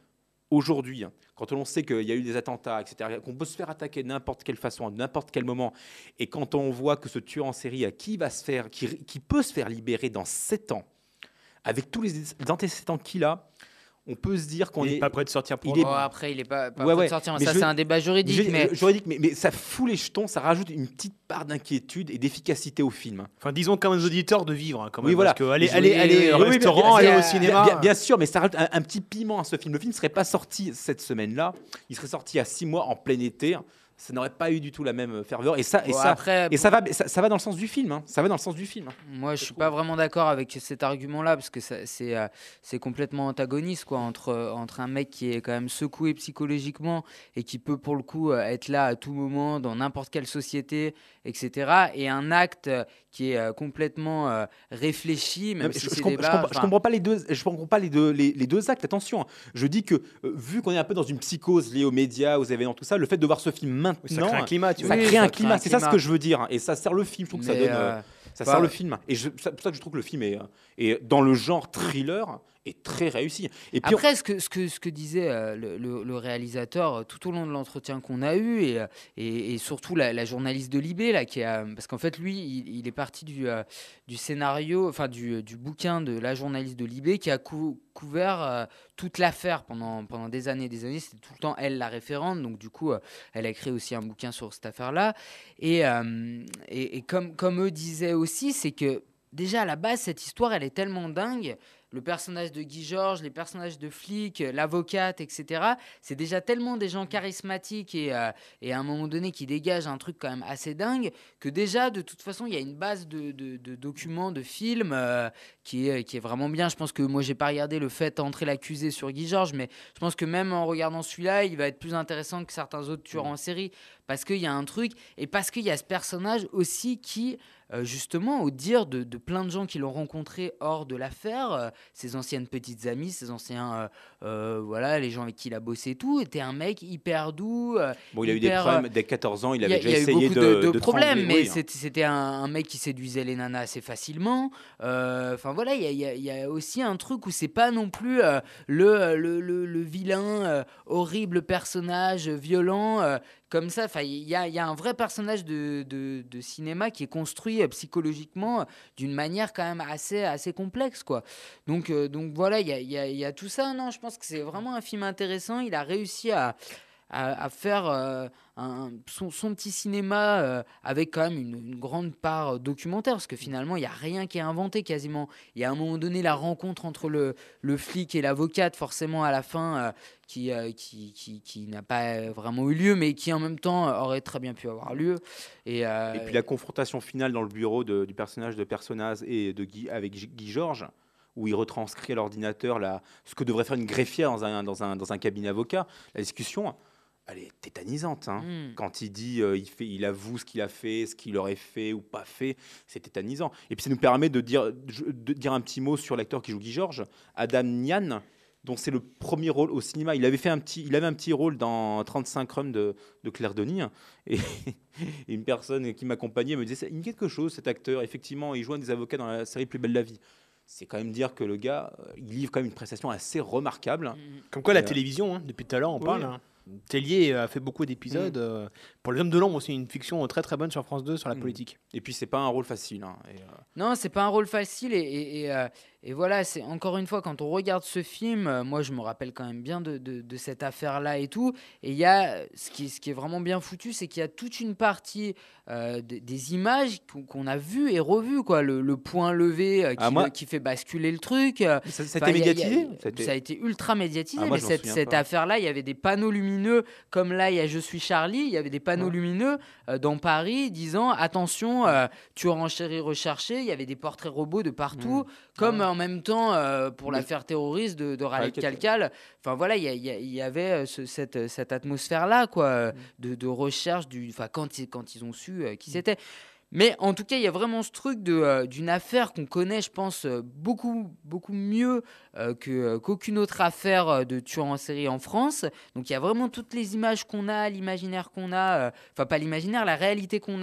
aujourd'hui, hein, quand on sait qu'il y a eu des attentats, et cetera, qu'on peut se faire attaquer de n'importe quelle façon, à n'importe quel moment, et quand on voit que ce tueur en série, à qui va se faire, qui, qui peut se faire libérer dans sept ans, avec tous les antécédents qu'il a, on peut se dire qu'on Il est n'est pas prêt de sortir pour il est- Oh, après, il est pas, pas Ouais, prêt ouais. de sortir. Mais Ça, je- c'est un débat juridique. Ju- mais... juridique, mais, mais ça fout les jetons, ça rajoute une petite part d'inquiétude et d'efficacité au film. Enfin, disons quand même aux auditeurs de vivre, hein, quand même. Oui, voilà. Parce que aller, Oui, aller, oui, aller oui, au oui, oui, restaurant, bien- aller bien- au cinéma. Bien, bien sûr, mais ça rajoute un, un petit piment à ce film. Le film ne serait pas sorti cette semaine-là, il serait sorti à six mois en plein été. Ça n'aurait pas eu du tout la même ferveur. Et ça, et Bon, ça, après, et ça va, ça, ça va dans le sens du film. hein. Ça va dans le sens du film. Moi, je je suis trouve. pas vraiment d'accord avec cet argument-là parce que ça- c'est euh, c'est complètement antagoniste quoi entre euh, entre un mec qui est quand même secoué psychologiquement et qui peut pour le coup euh, être là à tout moment dans n'importe quelle société, et cetera. Et un acte euh, qui est euh, complètement euh, réfléchi, même Non, mais si je, je c'est comp- débat, je comprends, je enfin, comprends pas les deux. Je comprends pas les deux, les, les deux actes. Attention, je dis que euh, vu qu'on est un peu dans une psychose liée aux médias, aux événements, tout ça, le fait de voir ce film maintenant, Ça crée un climat, tu ça vois. Oui, crée ça un crée climat. un C'est ça ce climat. que je veux dire. Et ça sert le film. Je trouve que ça mais, donne. euh, euh, Ça bah- sert le film. Et je- c'est pour ça que je trouve que le film est, euh, est dans le genre thriller est très réussi. Et puis on- Après, ce que, ce que, ce que disait euh, le, le- le réalisateur euh, tout au long de l'entretien qu'on a eu, et, euh, et, et surtout la, la journaliste de Libé, là, qui a, parce qu'en fait, lui, il, il est parti du, euh, du scénario, enfin du, du bouquin de la journaliste de Libé, qui a cou- couvert euh, toute l'affaire pendant, pendant des années et des années. C'était tout le temps elle la référente, donc du coup, euh, elle a écrit aussi un bouquin sur cette affaire-là. Et, euh, et, et comme, comme eux disaient aussi, c'est que déjà à la base, cette histoire, elle est tellement dingue. Le personnage de Guy Georges, les personnages de flics, euh, l'avocate, et cetera. C'est déjà tellement des gens charismatiques et, euh, et à un moment donné qui dégagent un truc quand même assez dingue que déjà, de toute façon, il y a une base de, de- de documents, de films euh, qui, est, qui est vraiment bien. Je pense que moi, j'ai pas regardé le fait entrer l'accusé sur Guy Georges, mais je pense que même en regardant celui-là, il va être plus intéressant que certains autres tueurs en série parce qu'il y a un truc et parce qu'il y a ce personnage aussi qui... Euh, justement, au dire de, de plein de gens qui l'ont rencontré hors de l'affaire, euh, ses anciennes petites amies, ses anciens, euh, euh, voilà, les gens avec qui il a bossé et tout, était un mec hyper doux. euh, bon, il a eu des hyper, problèmes dès quatorze ans. Il il y avait a, déjà il y a eu essayé beaucoup de, de, de de problèmes, trembler, mais oui, hein. c'était, c'était un, un mec qui séduisait les nanas assez facilement. Euh, Enfin voilà, il y a, il y a- il y a aussi un truc où c'est pas non plus euh, le, le, le, le vilain, euh, horrible personnage euh, violent. euh, Comme ça, enfin, il y a, il y a un vrai personnage de, de, de cinéma qui est construit euh, psychologiquement euh, d'une manière quand même assez, assez complexe, quoi. Donc, euh, donc voilà, il y a, il y a- il y a tout ça. Non, je pense que c'est vraiment un film intéressant. Il a réussi à, à, à faire euh, un- son, son petit cinéma euh, avec quand même une, une grande part euh, documentaire, parce que finalement, il n'y a rien qui est inventé quasiment. Il y a à un moment donné la rencontre entre le, le flic et l'avocate, forcément à la fin, euh, qui, euh, qui, qui, qui n'a pas vraiment eu lieu, mais qui en même temps euh, aurait très bien pu avoir lieu. Et, euh, Et puis la confrontation finale dans le bureau de- du personnage de Personnaz et de Guy, avec G- Guy Georges, où il retranscrit à l'ordinateur la- ce que devrait faire une greffière dans un, dans un, dans un cabinet avocat, la discussion, elle est tétanisante. hein. Mm. Quand il dit, euh, il, fait, il avoue ce qu'il a fait, ce qu'il aurait fait ou pas fait, c'est tétanisant. Et puis ça nous permet de dire, de dire un petit mot sur l'acteur qui joue Guy Georges, Adam Nian, dont c'est le premier rôle au cinéma. Il avait fait un petit, il avait un petit rôle dans trente-cinq Rums de, de Claire Denis. Et, et une personne qui m'accompagnait me disait, il me dit quelque chose, cet acteur. Effectivement, il joue un des avocats dans la série Plus belle la vie. C'est quand même dire que le gars, euh, il livre quand même une prestation assez remarquable. Comme quoi, la Et, euh, télévision, hein, depuis tout à l'heure, on oui. parle. hein. Tellier a fait beaucoup d'épisodes. euh, pour Les Hommes de l'Ombre aussi, une fiction très très bonne sur France deux sur la Mm. politique. Et puis c'est pas un rôle facile. hein. Et, euh, Non, c'est pas un rôle facile et, et, et, euh, et voilà, c'est encore une fois quand on regarde ce film, euh, moi je me rappelle quand même bien de, de, de cette affaire-là et tout. Et il y a ce qui, ce qui est vraiment bien foutu, c'est qu'il y a toute une partie euh, des, des images qu'on, qu'on a vues et revues, quoi. Le, le point levé euh, qui, Ah, moi- qui fait basculer le truc. euh, ça, ça a Enfin, été il y a- il y a- médiatisé. Ça a été- Ça a été ultra médiatisé, Ah, moi, mais je m'en cette, souviens cette pas. affaire-là, il y avait des panneaux lumineux, comme là, il y a Je suis Charlie, il y avait des panneaux Ouais. lumineux euh, dans Paris disant attention, euh, tueur en série recherché, il y avait des portraits robots de partout, comme Ah ouais. en même temps euh, pour Mais- l'affaire terroriste de, de Raleigh Raleigh Calcal. Enfin voilà, il y, a- il y a- il y avait euh, ce- cette, cette atmosphère-là, quoi, euh, Mm. de, de recherche, du, enfin, quand, ils- quand ils ont su euh, qui c'était. Mais en tout cas, il y a vraiment ce truc de, euh, d'une affaire qu'on connaît, je pense, euh, beaucoup, beaucoup mieux euh, que, euh, qu'aucune autre affaire euh, de tueur en série en France. Donc il y a vraiment toutes les images qu'on a, l'imaginaire qu'on a, euh, enfin pas l'imaginaire, la réalité qu'on a,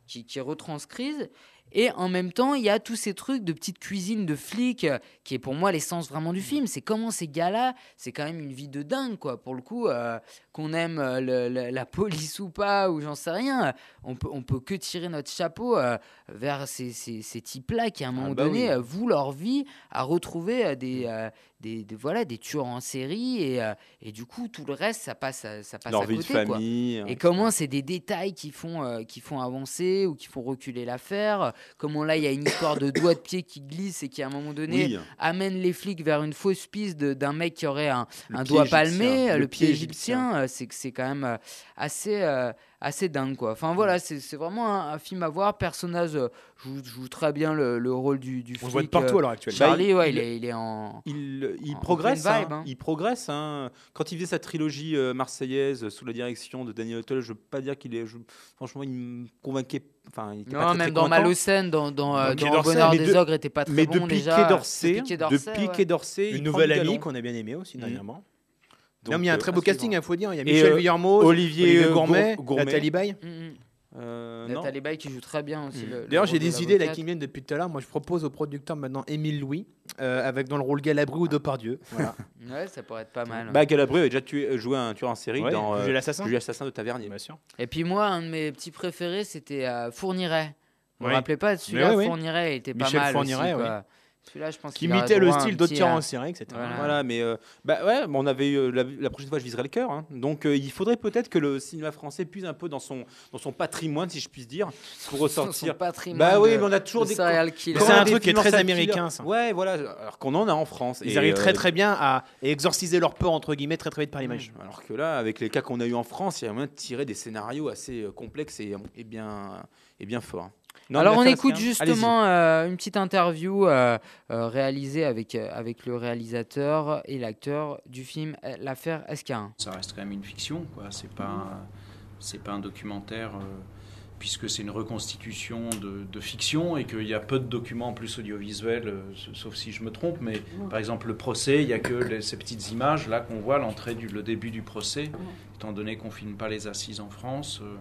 qui, qui retranscrivent. Et en même temps, il y a tous ces trucs de petite cuisine de flics, euh, qui est pour moi l'essence vraiment du film. C'est comment ces gars-là, c'est quand même une vie de dingue, quoi. Pour le coup, euh, qu'on aime euh, le- le- la police ou pas, ou j'en sais rien, euh, on peut, on peut que tirer notre chapeau euh, vers ces, ces, ces types-là qui, à un moment bah donné, oui. euh, vouent leur vie à retrouver euh, des, euh, des, des- voilà, des tueurs en série. Et, euh, et du coup, tout le reste, ça passe à, ça passe Leur à vie côté, de quoi. famille. Et et comment c'est des détails qui font, euh, qui font avancer ou qui font reculer l'affaire. Comment là, il y a une histoire de doigt de pied qui glisse et qui, à un moment donné, Oui, amène les flics vers une fausse piste de- d'un mec qui aurait un, le un pied doigt égyptien, palmé, le, le pied pied égyptien. euh, C'est que c'est quand même euh, assez, euh, assez dingue, quoi. Enfin, voilà, c'est c'est vraiment un, un film à voir. Personnage euh, joue, joue très bien le, le rôle du, du On flic. le voit de partout euh, à l'heure actuelle. Charlie, Bah, ouais, il- il, est, il est en... Il, il en progresse, pleine vibe, hein. hein. Il progresse. Hein. Quand il faisait sa trilogie euh, marseillaise euh, sous la direction de Daniel Auteuil, je veux pas dire qu'il est, je- franchement, il me convainquait. Enfin, il était pas Non, très, même très dans convaincant. Malocène, dans, dans, euh, Dans Quai dans d'Orsay, Bonheur mais des de- Ogres, était pas très Mais bon depuis déjà. Quai d'Orsay, Depuis Quai d'Orsay, depuis ouais. Quai d'Orsay, il Une prend nouvelle du galon. amie qu'on a bien aimée aussi, Mhm. dernièrement. Donc, non, mais il y a un euh, très beau à casting, suivre. il faut dire. Il y a Et, Michel euh, Villermoz, Olivier, Olivier euh, Gourmet, Gour- Gourmet. Nathalie Baye. Mm, mm. Euh, non. Nathalie Baye qui joue très bien aussi. Mm. le- le D'ailleurs, rôle j'ai de des idées là l'avocate. qui me viennent depuis tout à l'heure. Moi, je propose au producteur maintenant Émile Louis, euh, avec dans le rôle Galabru ou Depardieu. Voilà. Ouais, ça pourrait être pas mal. Bah, Galabru avait déjà tué, joué un tueur en série Ouais, dans Jules euh, l'assassin. Jules l'assassin de Tavernier. Bien sûr. Et puis moi, un de mes petits préférés, c'était euh, Fourniret. Vous Oui. vous rappelez pas de celui-là, Mais oui, oui. Fourniret, il était Michel pas mal Fourniret, aussi, quoi. Celui-là, je pense Qui qu'il aurait imitait le droit à un style d'autres petit, tueurs euh, en série, et cetera. voilà. Voilà, mais euh, bah ouais, bon, on avait eu, euh, la, la prochaine fois je viserai le cœur. Hein. Donc euh, il faudrait peut-être que le cinéma français puise un peu dans son dans son patrimoine, si je puis dire, pour ressortir. son patrimoine Bah oui, de- mais on a toujours de des serial killer. Mais c'est Quand on un a des truc qui est films en très serial américain, killer. ça. Ouais, voilà, alors qu'on en a en France. Ils Et, arrivent très euh, très bien à exorciser leur peur, entre guillemets, très très vite par l'image. Alors que là, avec les cas qu'on a eu en France, il y a moyen de tirer des scénarios assez euh, complexes et, et bien et bien forts. Non, Alors mais on ça, écoute c'est un- justement euh, une petite interview euh, euh, réalisée avec, euh, avec le réalisateur et l'acteur du film euh, L'affaire S K un. Ça reste quand même une fiction, quoi. C'est pas, un- c'est pas un documentaire, euh, puisque c'est une reconstitution de, de fiction et qu'il y a peu de documents en plus audiovisuels, euh, sauf si je me trompe. Mais par exemple, le procès, il y a que les- ces petites images là qu'on voit, l'entrée du, le début du procès, étant donné qu'on filme pas les assises en France. euh,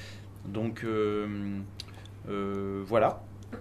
donc euh, euh, voilà.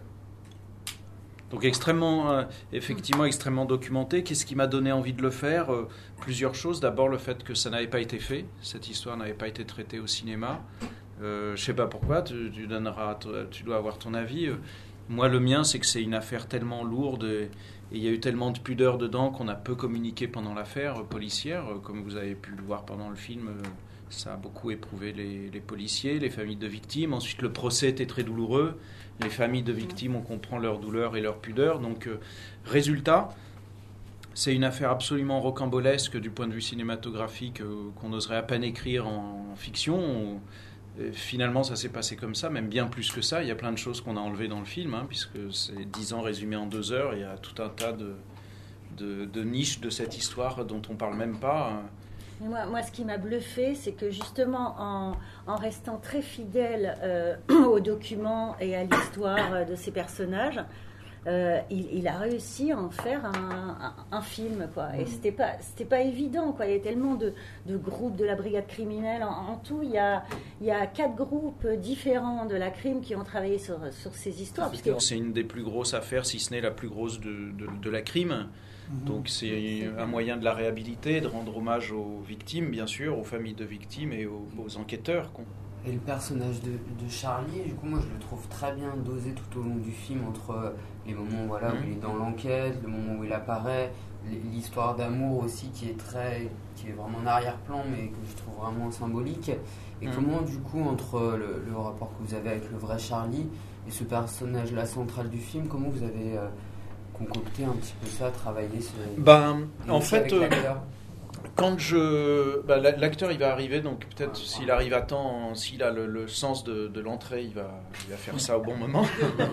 Donc extrêmement, euh, effectivement extrêmement documenté. Qu'est-ce qui m'a donné envie de le faire? Euh, Plusieurs choses. D'abord le fait que ça n'avait pas été fait, cette histoire n'avait pas été traitée au cinéma. Euh, je sais pas pourquoi. Tu, tu donneras, tu dois avoir ton avis. Euh, Moi le mien, c'est que c'est une affaire tellement lourde et et il y a eu tellement de pudeur dedans qu'on a peu communiqué pendant l'affaire euh, policière. Euh, Comme vous avez pu le voir pendant le film, euh, ça a beaucoup éprouvé les, les policiers, les familles de victimes. Ensuite, le procès était très douloureux. Les familles de victimes, on comprend leur douleur et leur pudeur. Donc, euh, résultat, c'est une affaire absolument rocambolesque du point de vue cinématographique euh, qu'on oserait à peine écrire en, en fiction. On- euh, finalement, ça s'est passé comme ça, même bien plus que ça. Il y a plein de choses qu'on a enlevées dans le film, hein, puisque c'est dix ans résumés en deux heures. Il y a tout un tas de, de, de niches de cette histoire dont on ne parle même pas. hein. Mais Moi, moi, ce qui m'a bluffé, c'est que justement, en, en restant très fidèle euh, aux documents et à l'histoire euh, de ces personnages, euh, il, il a réussi à en faire un, un- un film, quoi. Et c'était pas, c'était pas évident, quoi. Il y a tellement de, de groupes de la brigade criminelle. En, en tout, il y a, il y a quatre groupes différents de la crime qui ont travaillé sur, sur ces histoires. parce que- C'est une des plus grosses affaires, si ce n'est la plus grosse de, de, de la crime. Donc c'est un moyen de la réhabiliter, de rendre hommage aux victimes, bien sûr, aux familles de victimes et aux, aux enquêteurs. quoi. Et le personnage de, de Charlie, du coup, moi je le trouve très bien dosé tout au long du film entre euh, les moments voilà, où Mhm. il est dans l'enquête, le moment où il apparaît, l- l'histoire d'amour aussi qui est très, qui est vraiment en arrière-plan mais que je trouve vraiment symbolique. Et Mhm. comment du coup entre le, le rapport que vous avez avec le vrai Charlie et ce personnage-là central du film, comment vous avez euh, concocté un petit peu ça, travaillé ce... Ben, et en aussi fait, avec euh, l'acteur. quand je, ben, la- l'acteur il va arriver, donc peut-être s'il arrive à temps, s'il a le, le sens de, de l'entrée, il va, il va faire ça au bon moment.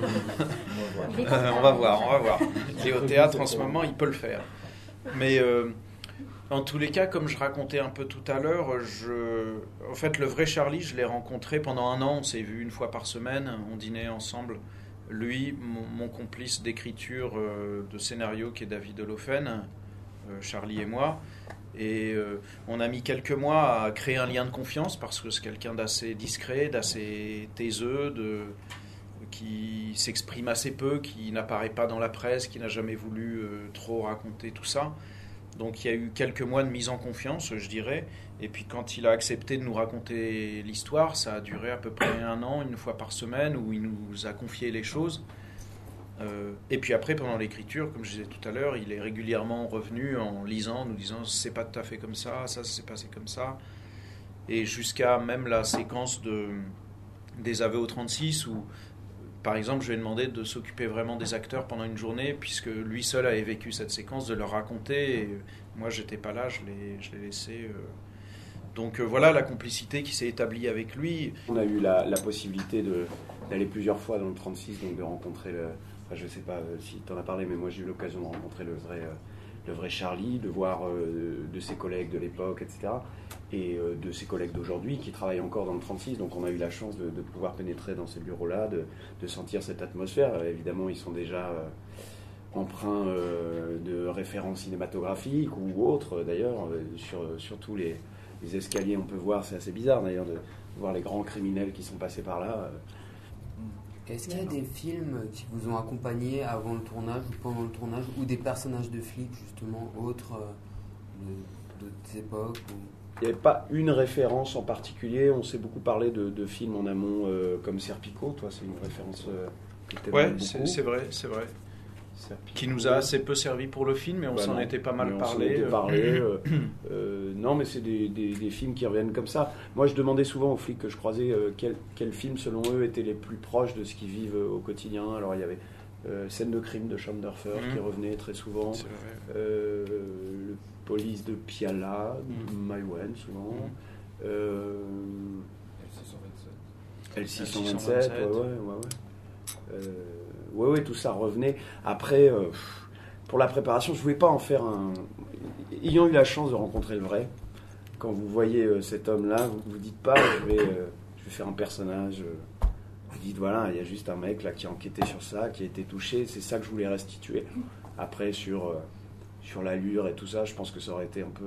Il est Euh, on va voir, on va voir. Il est au théâtre en ce moment, il peut le faire. Mais euh, en tous les cas, comme je racontais un peu tout à l'heure, je... en fait, le vrai Charlie, je l'ai rencontré pendant un an. On s'est vu une fois par semaine, on dînait ensemble. Lui, mon, mon complice d'écriture euh, de scénario, qui est David Holofen, euh, Charlie et moi. Et euh, on a mis quelques mois à créer un lien de confiance parce que c'est quelqu'un d'assez discret, d'assez taiseux, de, qui s'exprime assez peu, qui n'apparaît pas dans la presse, qui n'a jamais voulu euh, trop raconter tout ça. Donc il y a eu quelques mois de mise en confiance, je dirais. Et puis quand il a accepté de nous raconter l'histoire, ça a duré à peu près un an, une fois par semaine, où il nous a confié les choses. Euh, et puis après, pendant l'écriture, comme je disais tout à l'heure, il est régulièrement revenu en lisant, nous disant c'est pas tout à fait comme ça, ça, ça s'est passé comme ça. Et jusqu'à même la séquence de, des A V O trente-six où, par exemple, je lui ai demandé de s'occuper vraiment des acteurs pendant une journée, puisque lui seul avait vécu cette séquence, de leur raconter. Et moi, j'étais pas là, je l'ai, je l'ai laissé. Euh... Donc euh, voilà la complicité qui s'est établie avec lui. On a eu la, la possibilité de, d'aller plusieurs fois dans le trente-six, donc de rencontrer le. Enfin, je sais pas si tu en as parlé, mais moi j'ai eu l'occasion de rencontrer le vrai, euh, le vrai Charlie, de voir euh, de ses collègues de l'époque, et cetera. Et euh, de ses collègues d'aujourd'hui qui travaillent encore dans le trente-six. Donc on a eu la chance de, de pouvoir pénétrer dans ces bureaux-là, de, de sentir cette atmosphère. Euh, évidemment, ils sont déjà euh, empreints euh, de références cinématographiques ou autres, d'ailleurs. Euh, sur, sur tous les, les escaliers, on peut voir, c'est assez bizarre d'ailleurs, de voir les grands criminels qui sont passés par là. Est-ce qu'il y a des films qui vous ont accompagné avant le tournage ou pendant le tournage, ou des personnages de flics, justement, autres euh, de, d'autres époques ou... Il n'y avait pas une référence en particulier. On s'est beaucoup parlé de, de films en amont euh, comme Serpico. Toi, c'est une référence euh, que tu aimes ouais, beaucoup. c'est, c'est vrai, c'est vrai. Serpico. Qui nous a assez peu servi pour le film, mais on bah s'en non, était pas mal on parlé. S'en était parlé euh, euh, non, mais c'est des, des, des films qui reviennent comme ça. Moi, je demandais souvent aux flics que je croisais euh, quels quel films, selon eux, étaient les plus proches de ce qu'ils vivent euh, au quotidien. Alors, il y avait euh, Scène de crime de Schoendorfer mmh. qui revenait très souvent. C'est vrai. Euh, le Police de Piala, mmh. Maïwen, souvent. Mmh. Euh, L six cent vingt-sept. L six cent vingt-sept, ouais, ouais, ouais. ouais. Euh, ouais, ouais, tout ça revenait. Après, euh, pour la préparation, je ne voulais pas en faire un... Ayant eu la chance de rencontrer le vrai, quand vous voyez euh, cet homme-là, vous ne vous dites pas, je vais, euh, je vais faire un personnage... Euh, vous dites, voilà, il y a juste un mec là qui a enquêté sur ça, qui a été touché, c'est ça que je voulais restituer. Après, sur... Euh, sur l'allure et tout ça, je pense que ça aurait été un peu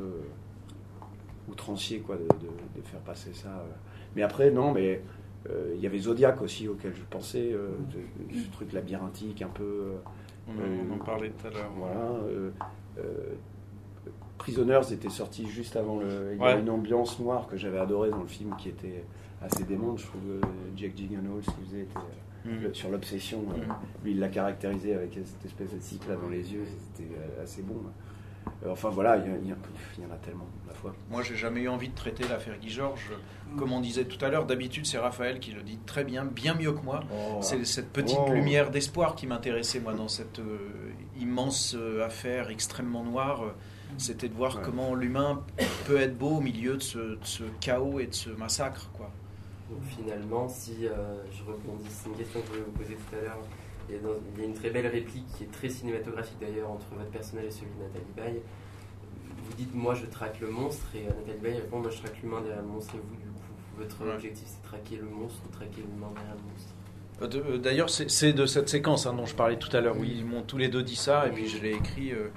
euh, outrancier quoi, de, de, de faire passer ça. Euh. Mais après, non, mais il euh, y avait Zodiac aussi, auquel je pensais, euh, de, de ce truc labyrinthique, un peu... Euh, on, on en parlait tout à l'heure. Voilà. Euh, euh, Prisoners était sorti juste avant le... Il y ouais. a une ambiance noire que j'avais adorée dans le film qui était assez démente, je trouve. Euh, Jack Gyllenhaal, ce qu'il faisait, était... Le, sur l'obsession, euh, lui il l'a caractérisé avec cette espèce de cycle là dans les yeux, c'était euh, assez bon. Euh, enfin voilà, il y, y, y en a tellement à la fois. Moi j'ai jamais eu envie de traiter l'affaire Guy Georges. Comme on disait tout à l'heure, d'habitude c'est Raphaël qui le dit très bien, bien mieux que moi. Oh. C'est cette petite oh. lumière d'espoir qui m'intéressait moi dans cette euh, immense euh, affaire extrêmement noire. C'était de voir ouais. comment l'humain peut être beau au milieu de ce, de ce chaos et de ce massacre, quoi. Donc finalement, si euh, je rebondis, c'est une question que je voulais vous poser tout à l'heure. Il y, a dans, il y a une très belle réplique qui est très cinématographique d'ailleurs entre votre personnage et celui de Nathalie Baye. Vous dites, moi je traque le monstre, et Nathalie Baye répond, moi je traque l'humain derrière le monstre. Et vous, du coup, votre ouais. objectif c'est traquer le monstre ou traquer l'humain derrière le monstre? D'ailleurs, c'est, c'est de cette séquence hein, dont je parlais tout à l'heure. Oui, ils m'ont tous les deux dit ça, et puis je l'ai écrit. Euh...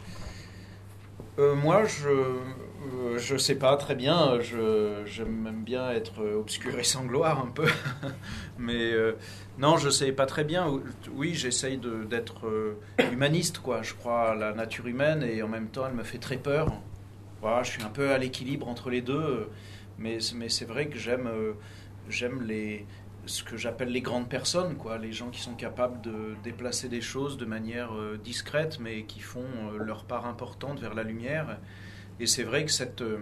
Euh, moi, je euh, je sais pas très bien. Je j'aime bien être obscur et sans gloire un peu, mais euh, non, je sais pas très bien. Oui, j'essaye de, d'être euh, humaniste, quoi. Je crois à la nature humaine et en même temps, elle me fait très peur. Voilà, je suis un peu à l'équilibre entre les deux, mais mais c'est vrai que j'aime euh, j'aime les ce que j'appelle les grandes personnes, quoi, les gens qui sont capables de déplacer des choses de manière euh, discrète, mais qui font euh, leur part importante vers la lumière. Et c'est vrai que cette, euh,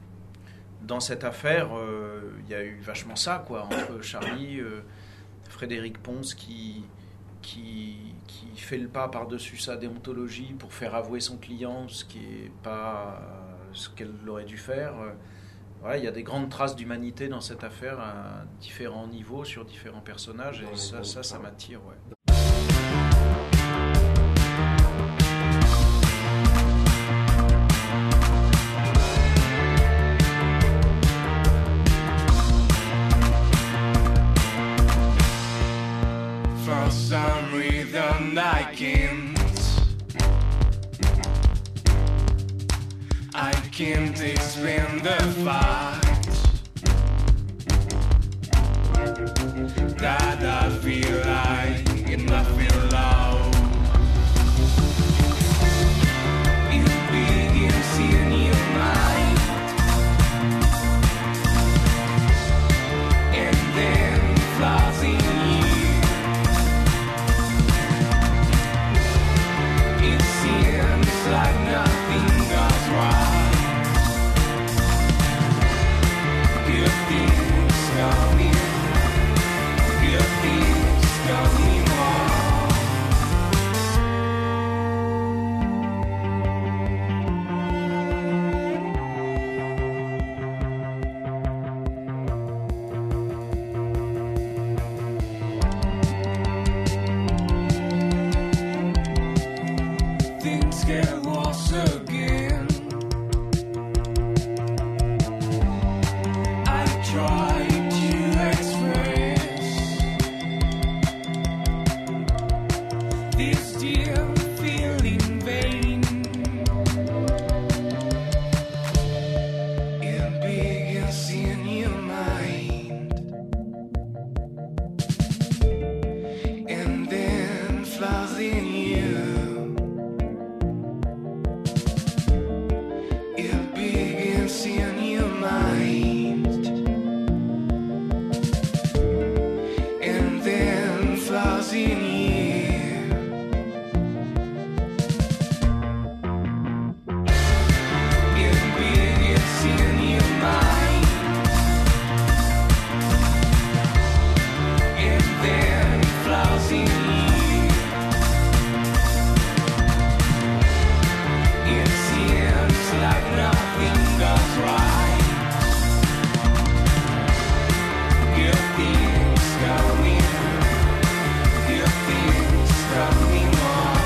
dans cette affaire, il euh, y a eu vachement ça, quoi, entre Charlie, euh, Frédéric Pons qui, qui, qui fait le pas par-dessus sa déontologie pour faire avouer son client, ce qui n'est pas ce qu'elle aurait dû faire. Voilà, il y a des grandes traces d'humanité dans cette affaire à différents niveaux, sur différents personnages, et ça, ça, ça m'attire, ouais. For some reason I can't I can't explain the fact that I feel like nothing loud. It begins in your mind, and then flies in you. It seems like nothing goes right. Good things coming. Good things coming on. Things get worse again. I try to express this dear feeling vain. It begins in your mind, and then flies in you. It begins in your mind, and then flies in you. It begins in your mind, and then flies in you. It seems like nothing goes right. Good things coming, good things coming on.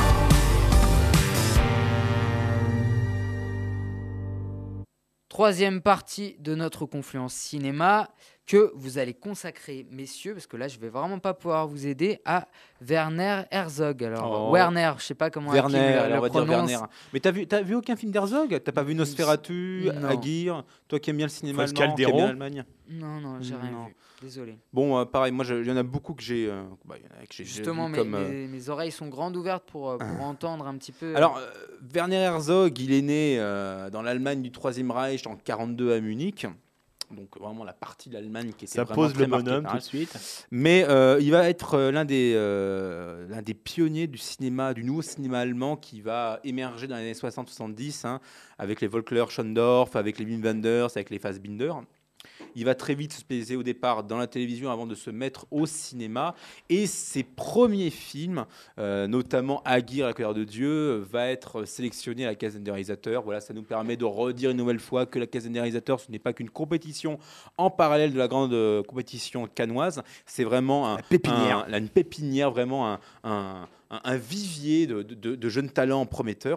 Troisième partie de notre confluence cinéma que vous allez consacrer, messieurs, parce que là, je vais vraiment pas pouvoir vous aider, à Werner Herzog. Alors, Oh. Werner, je sais pas comment Werner, Hakim le- alors le on va dire prononce. Werner. Mais t'as vu, t'as vu aucun film d'Herzog? T'as pas vu Nosferatu, Non. Aguirre? Toi qui aimes bien le cinéma Fausse allemand, qui aime Caldero. bien l'Allemagne? Non, non, j'ai rien Non. vu. Désolé. Bon, euh, pareil, moi, je- il y en a beaucoup que j'ai, euh, bah, il y en a que j'ai déjà Justement, vu mes, comme. euh, mes- mes oreilles sont grandes ouvertes pour, euh, pour entendre un petit peu. Alors, euh, Werner Herzog, il est né euh, dans l'Allemagne du Troisième Reich en quarante-deux à Munich. Donc vraiment la partie de l'Allemagne qui était Ça vraiment pose très le marquée bonhomme par tout elle. de suite. Mais euh, il va être euh, l'un des, euh, l'un des pionniers du cinéma, du nouveau cinéma allemand qui va émerger dans les années soixante soixante-dix, hein, avec les Volkler, Schondorf, avec les Wim Wenders, avec les Fassbinder. Il va très vite se spécialiser au départ dans la télévision avant de se mettre au cinéma. Et ses premiers films, euh, notamment Aguirre, la colère de Dieu, va être sélectionné à la case des réalisateurs. Voilà, ça nous permet de redire une nouvelle fois que la case des réalisateurs, ce n'est pas qu'une compétition en parallèle de la grande euh, compétition cannoise. C'est vraiment un, La pépinière. un- là, une pépinière, vraiment un, un- un- un vivier de, de- de jeunes talents prometteurs.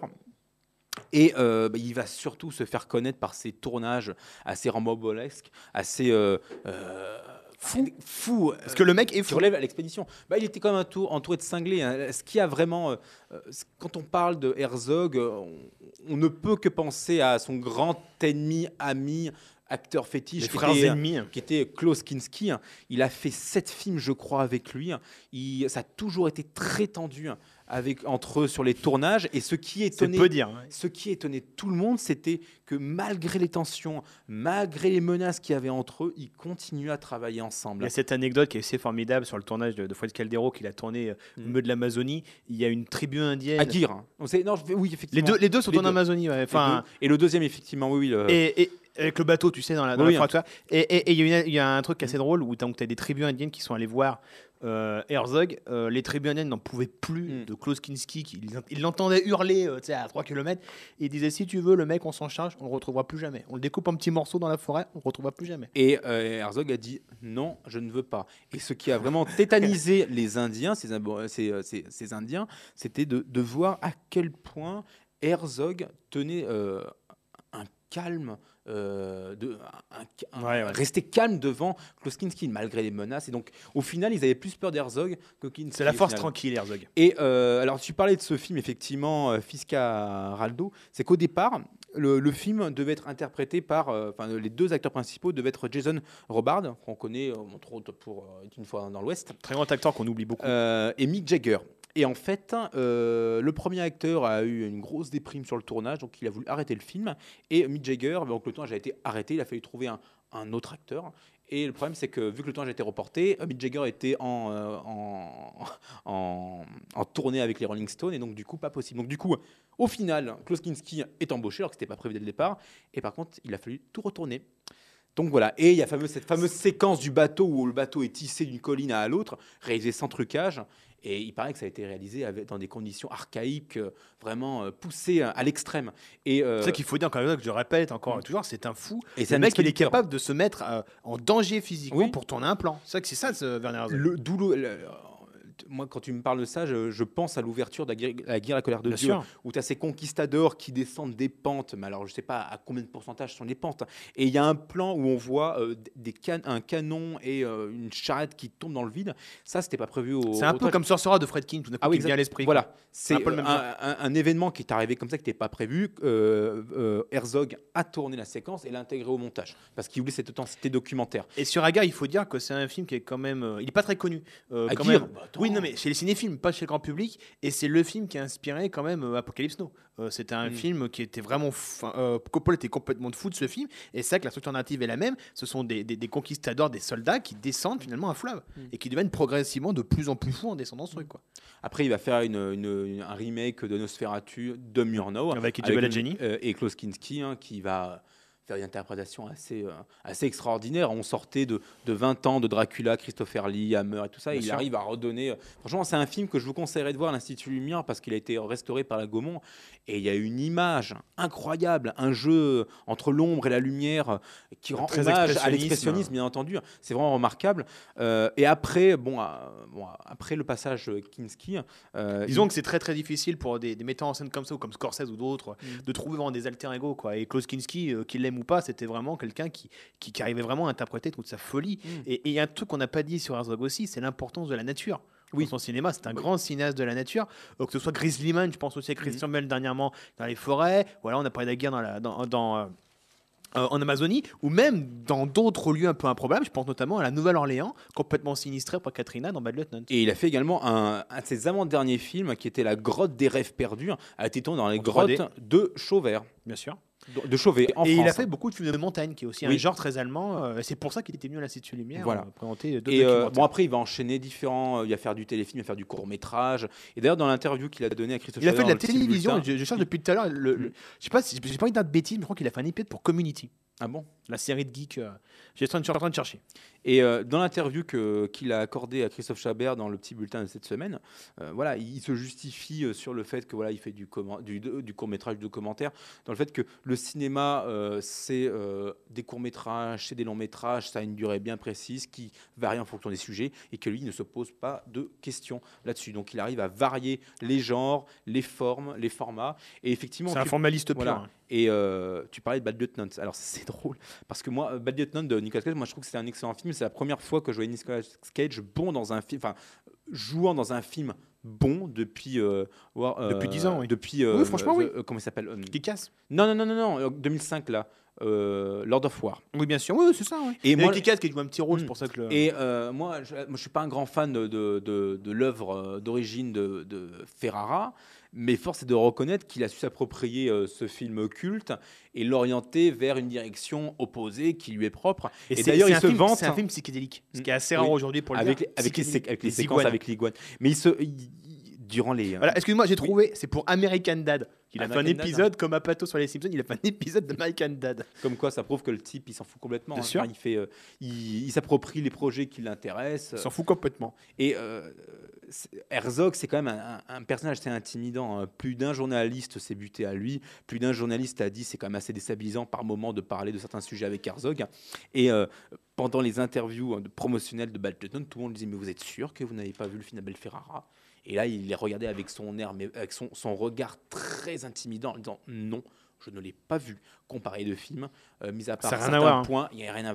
Et euh, bah, il va surtout se faire connaître par ses tournages assez rambambolesques, assez euh, euh, fou, fou. Parce que le mec est Qui fou. relève à l'expédition. Bah, il était quand même entour- entouré de cinglés, hein. Ce qui a vraiment, euh, euh, quand on parle de Herzog, euh, on, on ne peut que penser à son grand ennemi, ami, acteur fétiche, Les qui frères était, ennemis. qui était Klaus Kinski. Il a fait sept films, je crois, avec lui. Il, ça a toujours été très tendu avec, entre eux sur les tournages. Et ce qui C'est étonnait, peu dire. hein. ce qui étonnait tout le monde, c'était que malgré les tensions, malgré les menaces qu'il y avait entre eux, ils continuaient à travailler Il y ensemble. a cette anecdote qui est assez formidable sur le tournage de, de Fouad Caldero qu'il a tourné euh, au Mm. milieu de l'Amazonie. Il y a une tribu indienne. Aguirre. hein. On sait- non, je- oui, Les effectivement. deux, les deux sont Les en deux. Amazonie. ouais. Les Enfin, deux. Et le deuxième, effectivement, oui, oui. le- et, et avec le bateau, tu sais, dans la, dans Oui, la hein. forêt, tout ça. Et et- et il y, a une- il y a un truc assez drôle où tu as des tribus indiennes qui sont allées voir euh, Herzog. Euh, les tribus indiennes n'en pouvaient plus Mm. de Klaus Kinski. Qui, ils ils l'entendaient hurler euh, tu sais, à trois kilomètres. Et ils disaient si tu veux, le mec, on s'en charge, on le retrouvera plus jamais. On le découpe en petits morceaux dans la forêt, on le retrouvera plus jamais. Et euh, Herzog a dit non, je ne veux pas. Et ce qui a vraiment tétanisé les Indiens, ces, Abo- ces, euh, ces- ces Indiens, c'était de, de voir à quel point Herzog tenait euh, un calme. euh, de, un- un- Ouais, ouais. rester calme devant Klaus Kinski malgré les menaces et donc au final ils avaient plus peur d'Herzog que Kinski. C'est la au force final. tranquille, Herzog. Et euh, alors, tu parlais de ce film, effectivement, euh, Fiscaraldo. C'est qu'au départ, le, le film devait être interprété par, euh, enfin, les deux acteurs principaux devaient être Jason Robards, qu'on connaît euh, entre autres pour euh, Une fois dans l'Ouest, Très grand acteur qu'on oublie beaucoup. euh, et Mick Jagger. Et en fait, euh, le premier acteur a eu une grosse déprime sur le tournage, donc il a voulu arrêter le film. Et Mick Jagger, donc le tournage a été arrêté, il a fallu trouver un, un autre acteur. Et le problème, c'est que vu que le tournage a été reporté, Mick Jagger était en, euh, en, en, en tournée avec les Rolling Stones, et donc du coup, pas possible. Donc du coup, au final, Klaus Kinski est embauché, alors que ce n'était pas prévu dès le départ. Et par contre, il a fallu tout retourner. Donc voilà, et il y a fameuse, cette fameuse séquence du bateau où le bateau est tissé d'une colline à l'autre, réalisée sans trucage. Et il paraît que ça a été réalisé avec, dans des conditions archaïques, euh, vraiment euh, poussées à l'extrême. Et euh, C'est ça qu'il faut dire, encore une fois, que je répète encore et toujours, c'est un fou. Et c'est Le un mec, il est expéditeur. capable de se mettre euh, en danger physiquement Oui. pour tourner un plan. C'est ça que c'est ça, ce Werner Herzog. le, d'où le- le- moi, quand tu me parles de ça, je, je pense à l'ouverture de la guerre, la guerre à la colère de Bien Dieu, sûr. où tu as ces conquistadors qui descendent des pentes, mais alors je ne sais pas à combien de pourcentage sont les pentes. Et il y a un plan où on voit euh, des can- un canon et euh, une charrette qui tombent dans le vide. Ça, c'était pas prévu au. C'est un au peu tournage. comme Sorcerer de Fredkin, tout d'un coup, Ah oui, qui me vient à exact. l'esprit. Voilà, c'est un peu le euh, même un, genre. un- un événement qui est arrivé comme ça, qui n'était pas prévu. Euh, euh, Herzog a tourné la séquence et l'a intégré au montage parce qu'il voulait cette authenticité documentaire. Et sur Agar, il faut dire que c'est un film qui est quand même. euh, il n'est pas très connu. euh, quand Aguirre, même. bah, attends. Oui, non, mais chez les cinéphiles, pas chez le grand public. Et c'est le film qui a inspiré quand même euh, Apocalypse Now. Euh, C'était un Mm. film qui était vraiment. Fin, euh, Coppola était complètement de fou de ce film. Et c'est vrai que la structure narrative est la même. Ce sont des, des, des conquistadors, des soldats qui descendent finalement un fleuve. Mm. Et qui deviennent progressivement de plus en plus fous en descendant ce truc. Quoi. Après, il va faire une, une- une- un remake de Nosferatu de Murnau Avec Isabella une- Gianni. euh, et Klaus Kinski, hein, qui va faire une interprétation assez, euh, assez extraordinaire. On sortait de, de vingt ans de Dracula, Christopher Lee, Hammer et tout ça. Et Bien il sûr. arrive à redonner. euh, Franchement, c'est un film que je vous conseillerais de voir à l'Institut Lumière parce qu'il a été restauré par la Gaumont. Et il y a une image incroyable, un jeu entre l'ombre et la lumière euh, qui rend Très hommage à expressionnisme. l'expressionnisme, bien entendu. C'est vraiment remarquable. Euh, et après, bon, euh, bon, après le passage euh, Kinski, euh, Disons que c'est très très difficile pour des, des metteurs en scène comme ça, ou comme Scorsese ou d'autres, Mm. de trouver vraiment des alter ego. Quoi. Et Klaus Kinski, euh, qu'il l'aime ou pas, c'était vraiment quelqu'un qui, qui, qui arrivait vraiment à interpréter toute sa folie. Mm. Et et il y a un truc qu'on n'a pas dit sur Herzog aussi, c'est l'importance de la nature. Oui. Dans son cinéma, c'est un grand cinéaste de la nature. Euh, que ce soit Grizzly Man, je pense aussi à Christian Bale dernièrement dans les forêts. Voilà, on a parlé de la guerre dans la, dans, dans, euh, euh, en Amazonie, ou même dans d'autres lieux un peu improbables. Je pense notamment à la Nouvelle-Orléans, complètement sinistrée par Katrina dans Bad Lieutenant. Et il a fait également un, un de ses avant-derniers films qui était La Grotte des rêves perdus, a été tourné dans les En trois D. grottes de Chauvet. Bien sûr. De de Chauvet, en Et France. il a fait beaucoup de films de montagne, qui est aussi un Oui. genre très allemand. euh, c'est pour ça qu'il était venu à l'Institut Lumière. Voilà. euh, présenter deux Et euh, documentaires. bon, après, il va enchaîner différents. euh, Il va faire du téléfilm, il va faire du court-métrage. Et d'ailleurs, dans l'interview qu'il a donné à Christophe Il a fait Chaber de la dans le petit télévision. bulletin- Je, je cherche depuis tout à l'heure. le- le- Mm. Je sais pas si j'ai pas envie de dire de bêtises, mais je crois qu'il a fait un épisode pour Community, Ah bon. la série de geeks. euh, J'ai en train de- je suis en train de chercher. Et euh, dans l'interview que- qu'il a accordée à Christophe Chabert dans le petit bulletin de cette semaine, euh, voilà, il se justifie euh, sur le fait que voilà, il fait du, comment- du, de- du court-métrage, du documentaire, dans le fait que le cinéma, euh, c'est euh, des courts-métrages, c'est des longs-métrages, ça a une durée bien précise qui varie en fonction des sujets et que lui ne se pose pas de questions là-dessus. Donc il arrive à varier les genres, les formes, les formats. Et effectivement, C'est un tu- formaliste pur. voilà. hein. Et euh, tu parlais de Bad Lieutenant. Alors c'est drôle parce que moi, Bad Lieutenant de Nicolas Cage, moi je trouve que c'est un excellent film. C'est la première fois que je voyais Nicolas Cage bon dans un film, enfin jouant dans un film bon depuis euh, war- euh, Depuis dix ans, oui. Depuis euh, Oui, franchement, oui. euh, comment il s'appelle euh, Qui casse. Non non non non non euh, deux mille cinq là, euh, Lord of War. Oui, bien sûr. Oui, oui, c'est ça. Oui. Et Et moi- moi, qui casse, qui joue un petit rôle, Mm. c'est pour ça que le. Et euh, moi, je, moi, je suis pas un grand fan de, de, de, de l'œuvre euh, d'origine de, de Ferrara, mais force est de reconnaître qu'il a su s'approprier euh, ce film culte et l'orienter vers une direction opposée qui lui est propre. Et, c'est- d'ailleurs, c'est il un se film- vante C'est un film psychédélique, ce Mm. qui est assez rare Oui. aujourd'hui pour le avec, dire. les, avec, les, sé- Psychédélique. avec les Les séquences iguanes. avec l'iguane. Mais il se, il- il- durant les. Voilà, excuse-moi, j'ai trouvé, c'est pour American Dad. Il a American fait un Dad, épisode comme Apato sur les Simpsons, il a fait un épisode d'American Dad. Comme quoi, ça prouve que le type, il s'en fout complètement. Bien hein. sûr. Il fait, euh, il, il s'approprie les projets qui l'intéressent. Il s'en fout complètement. Et euh, c'est- Herzog, c'est quand même un, un- un personnage assez intimidant. hein. Plus d'un journaliste s'est buté à lui. Plus d'un journaliste a dit c'est quand même assez déstabilisant par moment de parler de certains sujets avec Herzog. Et euh, pendant les interviews hein, de- promotionnelles de Bad Lieutenant, tout le monde disait mais vous êtes sûr que vous n'avez pas vu le film d'Abel Ferrara? Et là, il les regardait avec son air, mais avec son, son regard très intimidant, en disant non, je ne l'ai pas vu. Comparé de films, euh, mis à part Ça a rien à certains voir, hein. points, il n'y a rien à voir.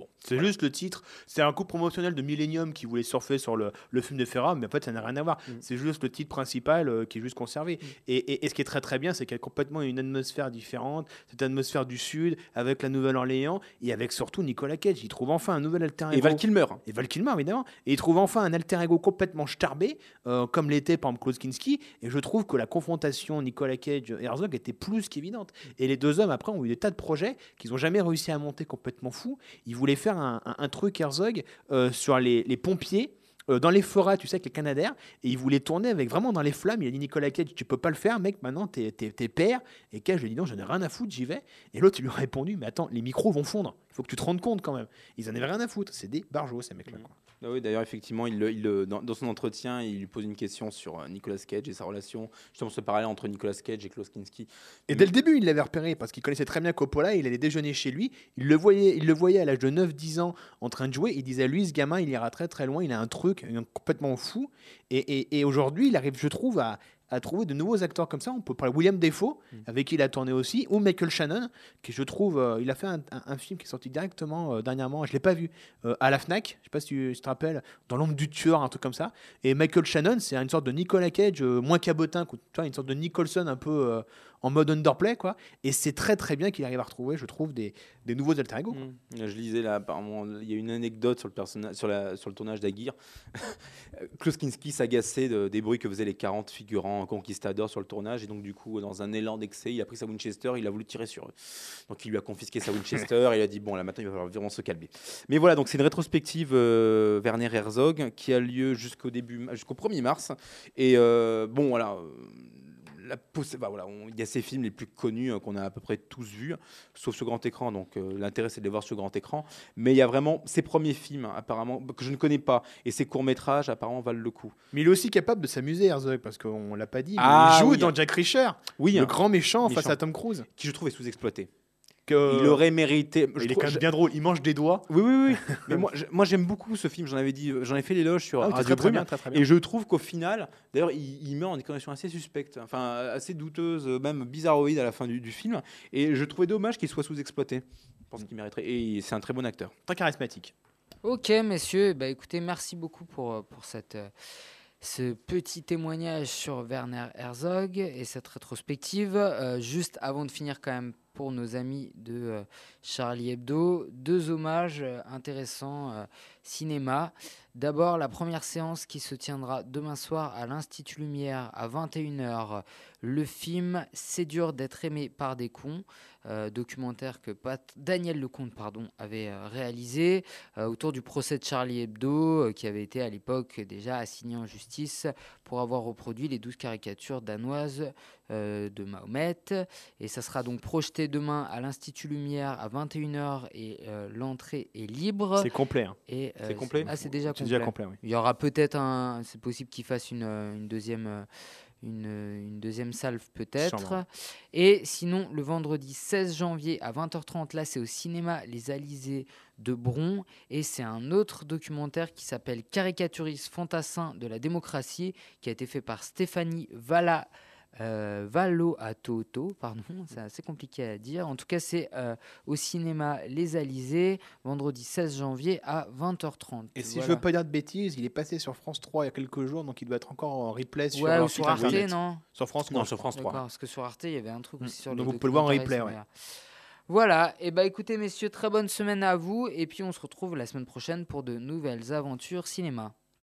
Bon, c'est juste le titre. C'est un coup promotionnel de Millennium qui voulait surfer sur le, le film de Ferra, mais en fait, ça n'a rien à voir. Mm. C'est juste le titre principal euh, qui est juste conservé. Mm. Et, et, et ce qui est très très bien, c'est qu'il y a complètement une atmosphère différente, cette atmosphère du Sud, avec la Nouvelle-Orléans, et avec surtout Nicolas Cage. Il trouve enfin un nouvel alter ego. Et Val Kilmer. Et Val Kilmer, évidemment. Et il trouve enfin un alter ego complètement starbé, euh, comme l'était par exemple Klaus Kinski. Et je trouve que la confrontation Nicolas Cage et Herzog était plus qu'évidente. Et les deux hommes, après, ont eu des tas de projets qu'ils n'ont jamais réussi à monter complètement fous. Ils voulaient faire un, un, un truc Herzog euh, sur les, les pompiers euh, dans les forêts, tu sais, avec les Canadaires, et il voulait tourner avec vraiment dans les flammes. Il a dit Nicolas Cage, tu peux pas le faire, mec, maintenant t'es, t'es, t'es père. Et Cage lui a dit non, j'en ai rien à foutre, j'y vais. Et l'autre il lui a répondu, mais attends, les micros vont fondre, il faut que tu te rendes compte quand même. Ils en avaient rien à foutre, c'est des barjots ces mecs-là. Quoi. Ah oui, d'ailleurs, effectivement, il, il, dans, dans son entretien, il lui pose une question sur euh, Nicolas Cage et sa relation, justement ce parallèle entre Nicolas Cage et Klaus Kinski. Et dès le début, il l'avait repéré parce qu'il connaissait très bien Coppola, il allait déjeuner chez lui, il le voyait, il le voyait à l'âge de neuf dix ans en train de jouer, il disait lui, ce gamin, il ira très très loin, il a un truc un, complètement fou. Et, et, et aujourd'hui, il arrive, je trouve, à, à trouver de nouveaux acteurs comme ça. On peut parler de William Dafoe, mmh. avec qui il a tourné aussi, ou Michael Shannon, qui je trouve, euh, il a fait un, un, un film qui est sorti directement euh, dernièrement, je ne l'ai pas vu, euh, à la Fnac, je ne sais pas si tu, si tu te rappelles, Dans l'ombre du tueur, un truc comme ça. Et Michael Shannon, c'est une sorte de Nicolas Cage, euh, moins cabotin, tu vois, une sorte de Nicholson un peu euh, en mode underplay, quoi. Et c'est très très bien qu'il arrive à retrouver, je trouve, des, des nouveaux alter ego. Mmh. Je lisais là, apparemment, il y a une anecdote sur le, personnage, sur la, sur le tournage d'Aguirre. Klaus Kinski s'agaçait de, des bruits que faisaient les quarante figurants conquistadors sur le tournage, et donc du coup, dans un élan d'excès, il a pris sa Winchester, il a voulu tirer sur eux. Donc il lui a confisqué sa Winchester, et il a dit bon, là maintenant il va falloir vraiment se calmer. Mais voilà, donc c'est une rétrospective euh, Werner Herzog qui a lieu jusqu'au début, jusqu'au premier mars. Et euh, bon, voilà. Euh, La poss- bah voilà, il y a ces films les plus connus euh, qu'on a à peu près tous vus, sauf sur grand écran, donc euh, l'intérêt c'est de les voir sur grand écran. Mais il y a vraiment ces premiers films, hein, apparemment, que je ne connais pas, et ces courts-métrages, apparemment, valent le coup. Mais il est aussi capable de s'amuser, Herzog, parce qu'on ne l'a pas dit, mais Ah, il joue oui, dans hein. Jack Reacher, Oui, le hein. grand méchant, Méchant. face à Tom Cruise. Qui je trouve est sous-exploité. Que... Il aurait mérité. Il je est trouve- quand même je- bien drôle, il mange des doigts. Oui, oui, oui. Mais moi, je- moi, j'aime beaucoup ce film. J'en avais dit, j'en ai fait l'éloge sur Ah, Radio très, très Brume. bien, très, très bien. Et je trouve qu'au final, d'ailleurs, il, il meurt dans des conditions assez suspectes, enfin assez douteuses, même bizarroïdes à la fin du, du film. Et je trouvais dommage qu'il soit sous-exploité. Je pense qu'il mériterait. Et c'est un très bon acteur. Très charismatique. Ok, messieurs, bah, écoutez, merci beaucoup pour, pour cette, euh, ce petit témoignage sur Werner Herzog et cette rétrospective. Euh, juste avant de finir, quand même, pour nos amis de euh, Charlie Hebdo, deux hommages euh, intéressants euh, cinéma. D'abord, la première séance qui se tiendra demain soir à l'Institut Lumière à vingt et une heures. Le film « C'est dur d'être aimé par des cons », euh, documentaire que Pat, Daniel Lecomte pardon, avait euh, réalisé euh, autour du procès de Charlie Hebdo, euh, qui avait été à l'époque déjà assigné en justice pour avoir reproduit les douze caricatures danoises euh, de Mahomet. Et ça sera donc projeté demain à l'Institut Lumière à vingt et une heures et euh, l'entrée est libre. C'est complet. Hein. Et, euh, C'est complet Ah, c'est déjà C'est complet. déjà complet, oui. Il y aura peut-être un. C'est possible qu'il fasse une, euh, une deuxième. euh, Une, une deuxième salve peut-être. Sûrement. Et sinon, le vendredi seize janvier à vingt heures trente, là c'est au cinéma Les Alizés de Bron. Et c'est un autre documentaire qui s'appelle Caricaturiste fantassin de la démocratie, qui a été fait par Stéphanie Valla. Euh, Valo à Toto, pardon, c'est assez compliqué à dire. En tout cas, c'est euh, au cinéma Les Alizés, vendredi seize janvier à vingt heures trente. Et si Voilà. je veux pas dire de bêtises, il est passé sur France trois il y a quelques jours, donc il doit être encore en replay sur, Ouais, leur ou site sur Arte, internet. non Sur France Non, trois. sur France D'accord, trois. parce que sur Arte, il y avait un truc aussi sur Donc le vous pouvez le voir en documentaire replay, S M R. Voilà, et bah écoutez messieurs, très bonne semaine à vous, et puis on se retrouve la semaine prochaine pour de nouvelles aventures cinéma.